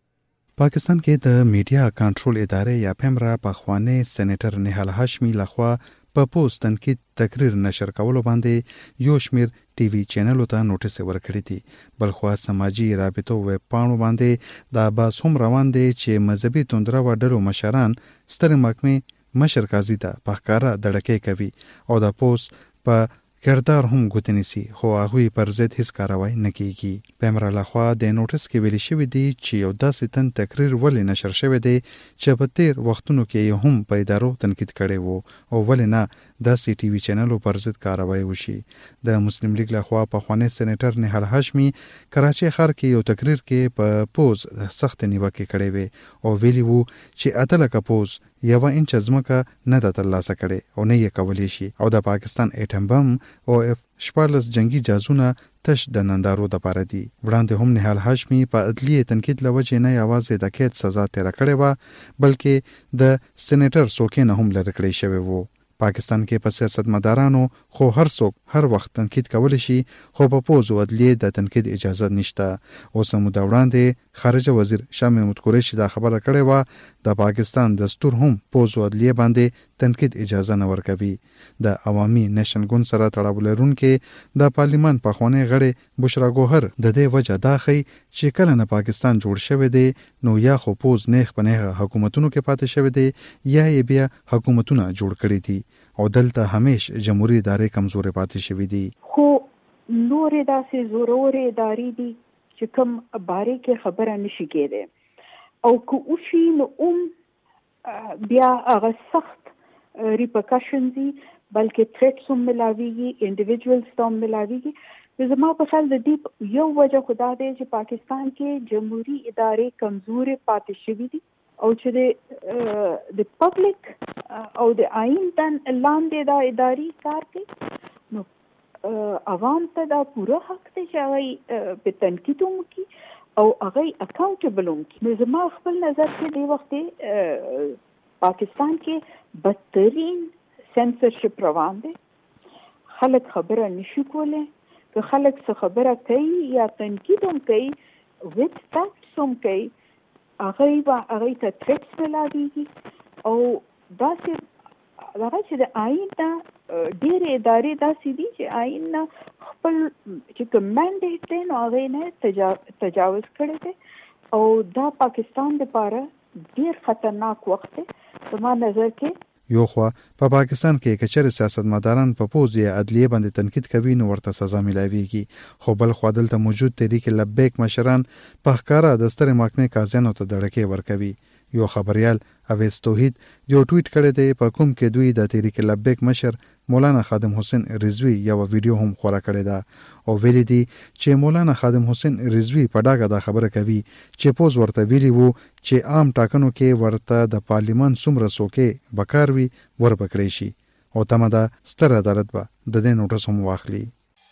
پاکستان کې د میډیا کنټرول ادارې یا پیمرا پخوانی سېنیټر نهال هاشمي لخوا په پوسټ تنقید تقریر نشر کولو باندې یو شمیر ټي وي چینلو ته نوټس ورکړی دي. بلخوا سماجی رابطو ویب پاڼو باندې دا بحث هم روان دی چې مذهبي توندره و ډلو مشران ستر محکمې مشر قاضي ته په ښکاره دړکې کوي او دا پوسټ په کردار هم ګوتنیسي خو هغوی پر ضد هیڅ کاروای نه کیږي. پیمرا لخوا د نوټس کې ویل شوی دی چې یو داسې تن تقریر ولې نشر شوی دی چې په تیر وختونو کې هم په ادارو تنقید کړي وو او ولې نه داسې ټي وي چینلو پر ضد کاروای وشي. د مسلم لیگ لخوا پخوانی سېنیټر نهال هاشمي کراچي ښار کې یو تقریر کې په پوز سخت نیوکه کړې وې او ویلي وو چې اته لکه پوز یو انچ ځمکه نه د ترلاسه کړي او نه یې کولی شي او د پاکستان اټم بم او اف شپاړلس جنگي جازونه تش د نندارو د پاره دي. وړاندې هم نهال هاشمي په عدلیه تنقید لوجې نه یوازې د قید سزا تیر کړې و بلکې د سېنیټر څوکۍ نه هم لرې کړی شوی وو. پاکستان کې په سیاست مدارانو خو هر څوک هر وخت تنقید کولی شي خو په پوز او عدلیه د تنقید اجازه نشته. اوس هم د وړاندې خارجه وزیر شاه محمود قریشي دا خبره کړې و د پاکستان دستور هم پوز او عدلیه باندې تنقید اجازه نه ورکوي. د عوامي نشن ګوند سره تړاو لرونکي د پارلیمان پخوانی غړي بشرا ګوهر د دې وجه دا ښیي چې کله نه پاکستان جوړ شوی دی نو یا خو پوز نیغ په نیغه حکومتونو کې پاتې شوی دی یا یې بیا حکومتونه جوړ کړي دي او دلته همیش جمهوریت ادارې کمزورې پاتې شوی دي. خو نورې داسې زورورې ادارې دي چې کوم باره کې خبره نشي کېدی او که وشي نو هم بیا هغه سخت ریپرکشن دي بلکې تھریټس هم ملاویږي انډیویجوالز ته هم ملاویږي. زما په خیال د دې یو وجه خدا دی چې پاکستان کې جمهوری ادارې کمزورې پاتې شوي دي او چې د پبلک او د آئین تن لاندې دا ادارې کار کوي نو عوام ته دا پوره حق دی چې هغه په تنقید هم کوي او هغه اکاونټیبل هم کوي. نو زما خپل نظر کې دی وخت پاکستان کې بدترین سنسرشپ روان دی. خلک خبره نشي کولی که خلک څه خبره کوي یا تنقید هم کوي ویت فیکټس هم کوي هغه به هغه ته تھریټس ملاویږي او داسې هغه چې د آئین نه ډېرې ادارې داسې دي چې آئین نه خپل چې کوم منډیټ دی نو هغې نه تجاوز کړی دی او دا پاکستان دپاره ډېر خطرناک وخت دی زما نظر کې. یو خوا په پا پاکستان کې کچر سیاستمداران په پوز یا عدلیه باندې تنقید کوي نو ورته سزا ملاويږي خو بل خوا دلته موجود تحریک لبیک مشران په ښکارا د ستر محکمې قاضیانو ته دړکې ورکوي. یو خبريال اویس توحید یو ټویټ کړی دی په کوم کې دوی د تحریک لبیک مشر مولانا خادم حسین رضوی یو ویډیو هم خورا کړی دا او ویلي دی چې مولانا خادم حسین رضوی په ډاګه دا خبره کوي چې پوز ورته ویلي وو چې عام ټاکنو کې ورته د پارلیمان څومره څوکۍ بکار وي ور پکړی شي او تمه دا ستر عدالت به د دې نوټس هم واخلي.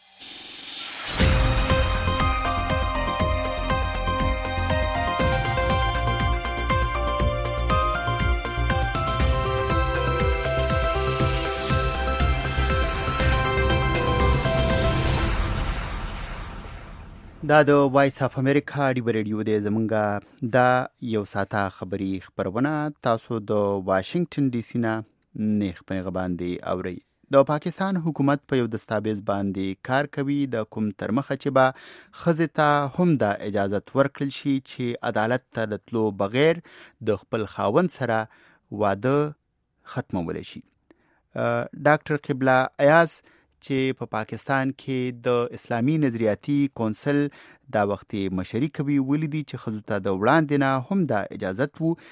دا د وایس اف امریکا دی ریډیو دی زمونږه دا یو ساته خبری خبرونه تاسو د واشنگټن ډي سي نه نه خبرې باندې اوري. د پاکستان حکومت په یو دستاویز باندې کار کوي د کوم ترمخه چې با خزتا هم د اجازه ورکړل شي چې عدالت ته تلو بغیر د خپل خاوند سره واده ختمول شي. ډاکټر قبله ایاز چې په پا پاکستان کې د اسلامي نظریاتي کونسل دا وخت مشري کوي ولیدي چې ښځو ته د وړاندې نه هم دا اجازت وو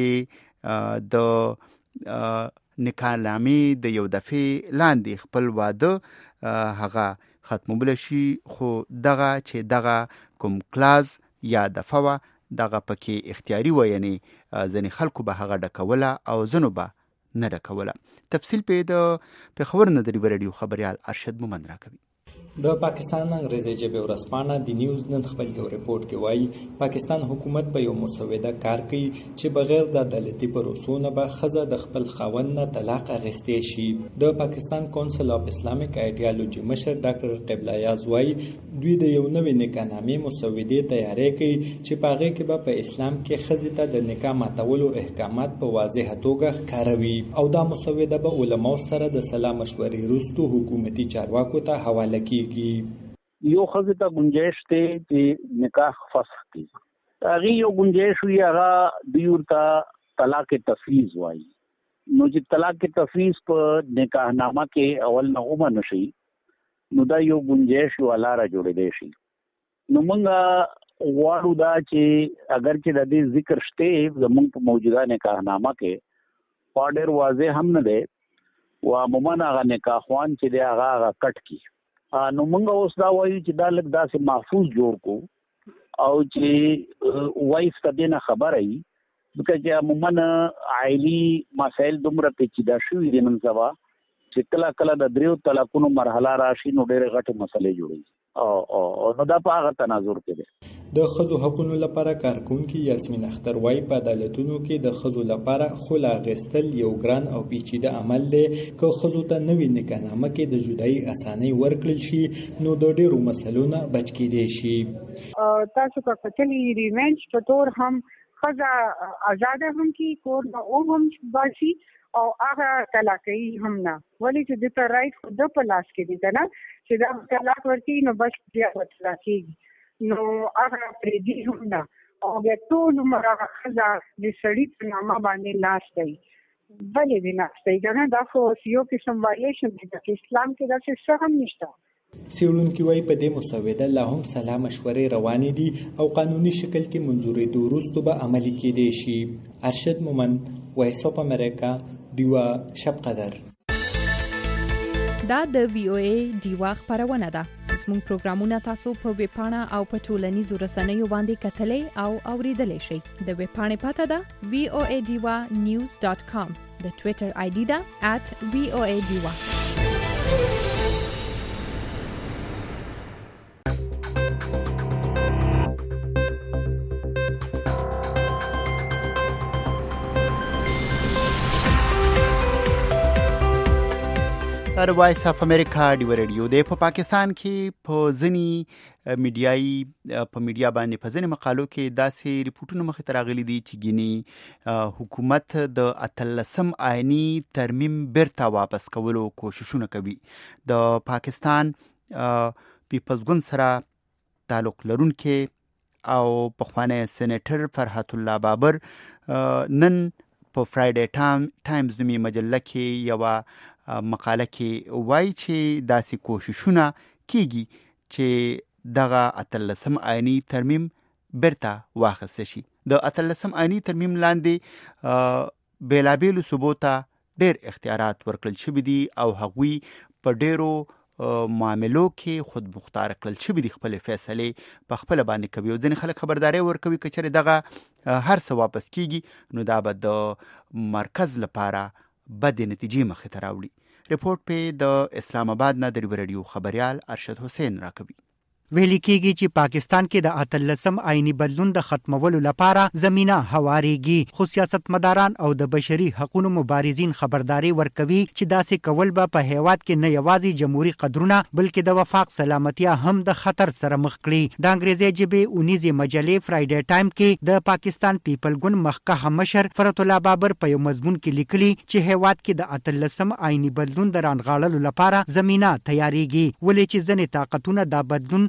چې د نکاح نامې د یو دفعې لاندې خپل واده هغه ختمول شي، خو دغه چې دغه کوم کلاز یا دفعه وه دغه پکې اختیاري و، یعنی ځینې خلکو به هغه ډکوله او ځینو به نه ډکوله. تفصیل په د پېښور نه د ریډیو خبریال ارشد مومند راکوي. د پاکستان انګریزي ژبې ورځپاڼه د نیوز نن خپل یو ریپورت کې وایي پاکستان حکومت په یو مسوده کار کوي چې بغیر د عدالتي پروسو نه به ښځه د خپل خاوند نه طلاق اخیستې شي. د پاکستان کونسل اف اسلامیک ایډیالوژي مشر ډاکټر قبله یاز وایي دوی د یو نوې نکاحنامې مسودې تیاری کوي چې په هغې کې به په اسلام کې ښځې ته د نکاح ماتولو احکامات په واضحه توګه ښکاروي او دا مسوده به علماو سره د سلا مشورې وروسته حکومتي چارواکو ته حواله کیږي. یو ښځې ته گنجائش دی چې نکاح فسخ کړي، هغې یو گنجائش وي هغه دوی ورته طلاق تفویض وایي. نو چې طلاق تفویض په نکاحنامه کې اول نه ومنل شي نو دا یو گنجائش یو لاره جوړېدی شي. نو موږ غواړو دا چې اگر چې د دې ذکر شته زموږ په موجوده نکاحنامه کې خو ډېر واضح هم نه دی و عموما هغه نکاح خوان چې دی هغه هغه کټ کړي. نو موږ اوس دا وایو چې دا لږ داسې محفوظ جوړ کو او چې وایف ته دې نه خبره وي، ځکه چې عموما عائلي مسایل دومره پیچیده شوي دي نن سبا چې کله کله د دریو طلاقونو مرحله راشي نو ډېرې غټې مسلې جوړوي او او نو دا په هغه تناظر کې دی. د ښځو حقونو لپاره کارکونکي یاسمین اختر وایي په عدالتونو کې د ښځو لپاره خلع اخیستل یو ګران او پیچیده عمل دی. که ښځو ته نوې نکاحنامه کې د جدایي اسانۍ ورکړل شي نو د ډېرو مسلو نه بچ کېدی شي. تاسو که کتلي ریونج په طور هم ښځه آزاده هم کی کور نه او هم باشي او هغه طلاقي هم نه، ولې چې د ته رایټ خو د په لاس کې دي کنه چې دا طلاق ورکړي نو بس بیا طلاقېږي نو هغه پرېږدي هم نه او بیا ټول عمر هغه ښځه د سړي په نامه باندې ناست دی. ولې دې ناست دی کنه دا خو یو قسم وایلیشن دی چې اسلام کې داسې څه هم نشته. څېړونکي وایي په دې مسوده لا هم سلا مشورې روانې دي او قانوني شکل کې منظورېدو وروسته به عملي کېدی شي. ارشد مومند، وایس اف امریکا، ډیوا شب قدر. دا د وی او ای ډیوا خبرونه ده. زموږ پروګرامونه تاسو په ویب پاڼه او په ټولنیزو رسنیو باندې کتلای او اوریدلای شئ. د ویب پاڼې پته ده وی او ای ډیوا نیوز ډاٹ کام، د ټوئیټر آی ډي ده ات وی او ای ډیوا. د وایس اف امریکا ډیو ریډیو د په پاکستان کې په ځینی میډیایي په میډیا باندې په ځینی مقالو کې داسې ریپورتونه مخې ته راغلي دي چې ګینی حکومت د اتلسم آئینی ترمیم بیرته واپس کولو کوششونه کوي. د پاکستان پیپلز ګوند سره تعلق لرونکي او پخوانی سېنیټر فرحت الله بابر نن په فرایډے ټایمز نومي مجله کې یو مقاله کې وایي چې داسې کوششونه کیږي چې دغه اتلسم آئینی ترمیم بیرته واخیسته شي. د اتلسم آئینی ترمیم لاندې بیلابیلو صوبو ته ډېر اختیارات ورکړل شوي دي او هغوی په ډېرو معاملو کې خود مختار کړل شوي دي، خپل فیصلې په خپل باندې کوي او ځینې خلک خبرداري ورکوي که چېرې دغه هر څه واپس کیږي نو دا به د مرکز لپاره بد نتیجې مخې ته راوړي. رپورټ په د اسلام آباد نه د ریډیو خبریال ارشد حسین راکوي. ویل کېږي چې پاکستان کې د اتلسم آئینی بدلون د ختمولو لپاره زمينه هواريږي، خو سیاستمداران او د بشري حقوقو مبارزین خبرداري ورکوي چې داسې کول به په هیواد کې نه یوازې جمهوریت قدرونه بلکې د وفاق سلامتیا هم د خطر سره مخ کړي. د انګریزي ژبې اونیزي مجلې فرایډے ټایم کې د پاکستان پیپل ګوند مخکښ مشر فرحت الله بابر په یو مضمون کې لیکلي چې هیواد کې د اتلسم آئینی بدلون د رانغاړلو لپاره زمينه تیاریږي، ولې چې ځنې طاقتونه دا بدلون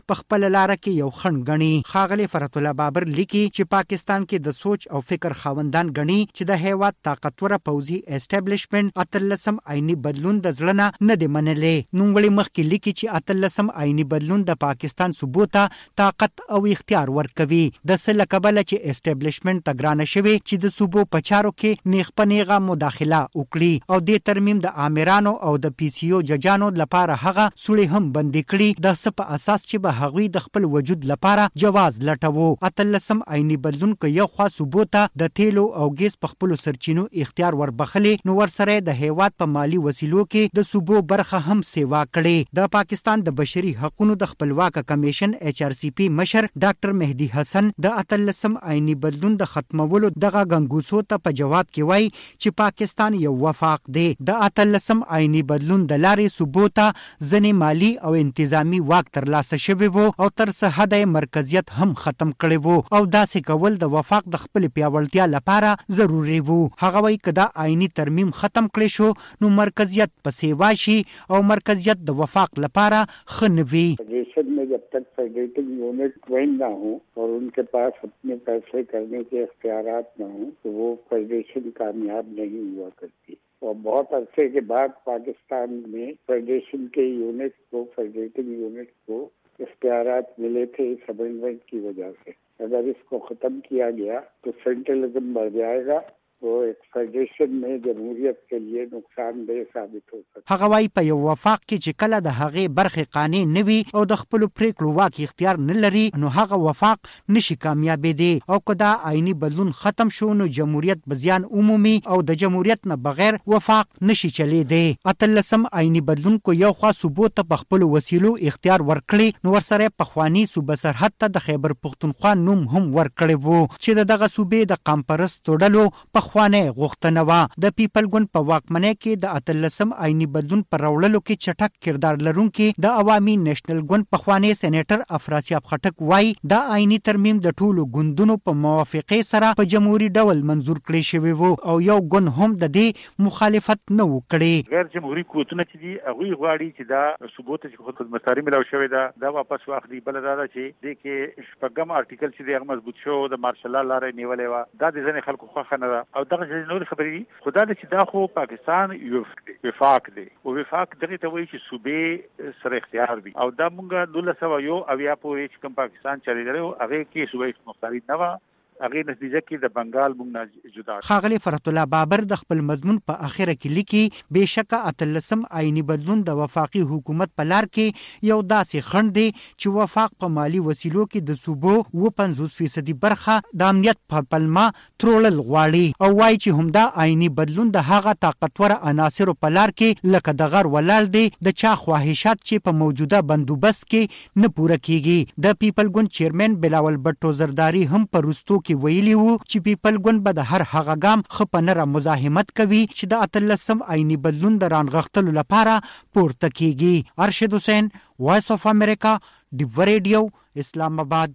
په خپل لار کې یو خنډ غني. ښاغلي فرحت الله بابر لیکي چې پاکستان کې د سوچ او فکر خاوندان غني چې د هیواد طاقتوره پوځي اسټابلیشمنت اتلسم آئینی بدلون د ځړنه نه دی منلې. نوموړي مخکې لیکي چې اتلسم آئینی بدلون د پاکستان صوبو ته طاقت او اختیار ورکوي. د څه له کبله چې اسټابلیشمنت ته ګرانه شوې چې د صوبو په چارو کې نیغ په نیغه مداخله وکړي او دې ترمیم د آمرانو او د پی سی او ججانو لپاره هغه سوړې هم بندي کړي د څه په اساس چې به هغوی د خپل وجود لپاره جواز لټوو. اتلسم آئینی بدلون که یو خوا صوبو ته د تیلو او ګیس په خپلو سرچینو اختیار وربخلې نو ورسره د هیواد په مالی وسیلو کې د صوبو برخه هم سیوا کړي. د پاکستان د بشري حقوقو د خپلواک کمیشن ایچ آر سی پی مشر ډاکټر مهدي حسن د اتلسم آئینی بدلون د ختمولو دغه غنګوسو ته په جواب کې وایي چې پاکستان یو وفاق دی. د اتلسم آئینی بدلون د لارې صوبو ته ځینې مالی او انتظامی واک ترلاسه شوی وو او تر څه حده مرکزیت هم ختم کړی وو او داسې کول د وفاق د خپل پیاوړتیا لپاره ضروري وو. هغه وایي که دا آئینی ترمیم ختم کړی شو نو مرکزیت پسې واشي او مرکزیت د وفاق لپاره ښه نه وي. में जब तक federating unit train ना हो और उनके पास अपने फैसले करने के इख्तियारात ना हो तो वो फेडरेशन कामयाब नहीं हुआ करती. और बहुत अरसे के बाद पाकिस्तान में फेडरेशन के यूनिट को फेडरेटिंग यूनिट को इख्तियारात मिले थे इस अमेंडमेंट की वजह से. अगर इसको खत्म किया गया तो सेंट्रलिज्म बढ़ जाएगा वो एक फेडरेशन में जमहूरियत के लिए नुकसानदेह साबित हो सकता. هغه وايي په یو وفاق کې چې کله د هغې برخې قانع نه وي او د خپلو پریکړو واک اختیار نه لري نو هغه وفاق نشي کامیابېدی او که دا آئیني بدلون ختم شو نو جمهوریت به زیان عمومي او د جمهوریت نه بغیر وفاق نشي چلیدی. اتلسم آئیني بدلون کو یو خوا صوبو ته په خپلو وسیلو اختیار ورکړي نو ورسره پخواني صوبه سرحد ته د خیبر پښتونخوا نوم هم ورکړی وو چې د دغه صوبې د قامپرستو ډلو خوانه غوښتنه وا. د پیپل ګوند په واکمنۍ کې د اتلسم آئینی بدلون پر راوړلو کې چټک کردار لرونکي د عوامي نېشنل ګوند په خوانه سېنیټر افراسیاب خټک وای دا آئینی ترمیم د ټولو ګوندونو په موافقه سره په جمهوریت ډول منزور کړی شوی وو او یو ګوند هم د دې مخالفت نه وکړي. غیر جمهوریت قوتونه چې دي هغه غواړي چې دا ثبوت چې خود مستاری ملو شوی دا دا واپس واخلي. بل دا چې د کې شپږم آرټیکل چې د مضبوط شو د مارشل الله لارې نیولې و دا د ځنې خلکو خو نه او دغه نور خبرې خدا دې چې دا خو پاکستان یو وفاق دی او وفاق دغه ته وایي چې صوبې سره اختیار دي او دا مونږه دولس سوه یو اویا پورې چې کوم پاکستان چلیدلی و هغې کې صوبې مختلف نه وه هغه نتیجه کې د بنگال مونږ جدا. ښاغلی فرحت الله بابر د خپل مضمون په اخره کې لیکي بېشکه اتلسم آئیني بدلون د وفاقي حکومت په لار کې یو داسې خنډ دی چې وفاق په مالی وسیلو کې د صوبو اوه پنځوس فیصدي برخه د امنیت په پلمه تروړل غواړي او وایي چې همدا آئیني بدلون د هغه طاقتوره عناصرو په لار کې لکه د غر ولاړ دی د چا خواهشات چې په موجوده بندوبست کې نه پوره کیږي. د پیپل ګوند چیرمن بلاول بټو زرداری هم په رستو کې ویلي وو چې پیپل ګوند به د هر هغه ګام ښه په نره مزاحمت کوي چې د اتلسم آئیني بدلون د رانغښتلو لپاره پورته کیږي. ارشد حسین، وایس اف امریکا، ډیو ریډیو، اسلام آباد.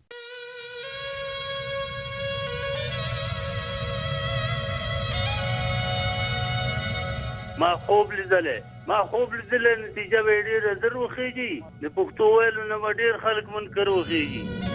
ما خوب لیدلې ما خوب لیدلې نتیجه به ډېره در وخیږي د پښتو ویلو نه به ډېر خلک منکر وخیږي.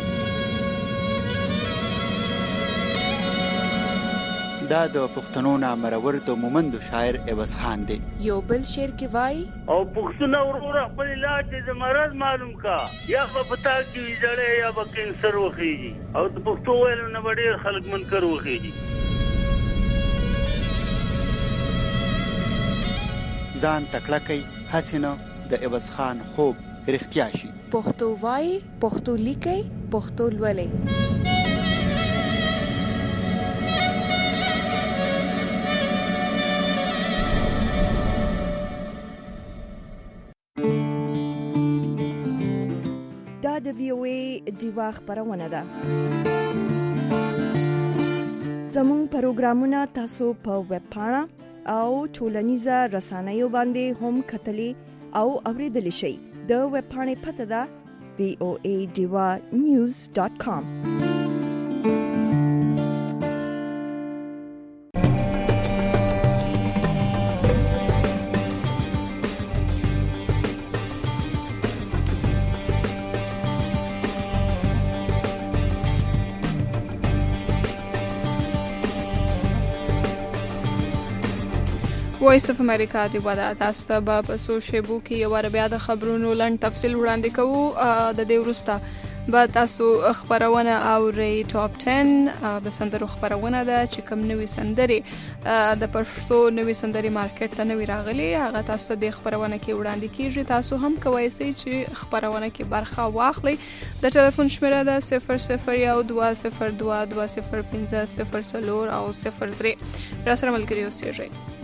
دا د پښتنو نامرور د مومندو شاعر عوض خان دی. یو بل شعر کې وای او پښتنو ورور خپل علاج د مرض معلوم کا یا په پتا کې جړې یا په کینسر وخیږي او د پښتو ویلو نه ډېر خلک منکر وخیږي. ځان تکړه کوي حسینه د عوض خان خوب رښتیا شي. پښتو وای، پښتو لیکي، پښتو لولي. دا د وی او ای دیوا خبرونه ده. زموږ پروګرامونه تاسو په ویب پاڼه او ټولنیزه رسنیو باندې هم کتلی او اوریدلی شئ. د ویب پاڼې پته ده وی او ای دیوا نیوز ډاٹ کام. وایس اف امریکا دی ودا تاسو ته په سوشیبو کې یو ور بیا د خبرونو لند تفصیل وړاندې کوو. د دې وروسته به تاسو خبرونه او ری ټاپ ټن د سندرو خبرونه ده چې کوم نوې سندرې د پښتو نوې سندرې مارکیټ ته نوې راغلي هغه تاسو د خبرونه کې وړاندې کیږي. تاسو هم کوئ چې خبرونه کې برخه واخلئ. د ټلیفون شمیره ده صفر صفر یو دوه صفر دوه دوه صفر پنځه صفر څلور او صفر درې. را سره ملګري اوسئ.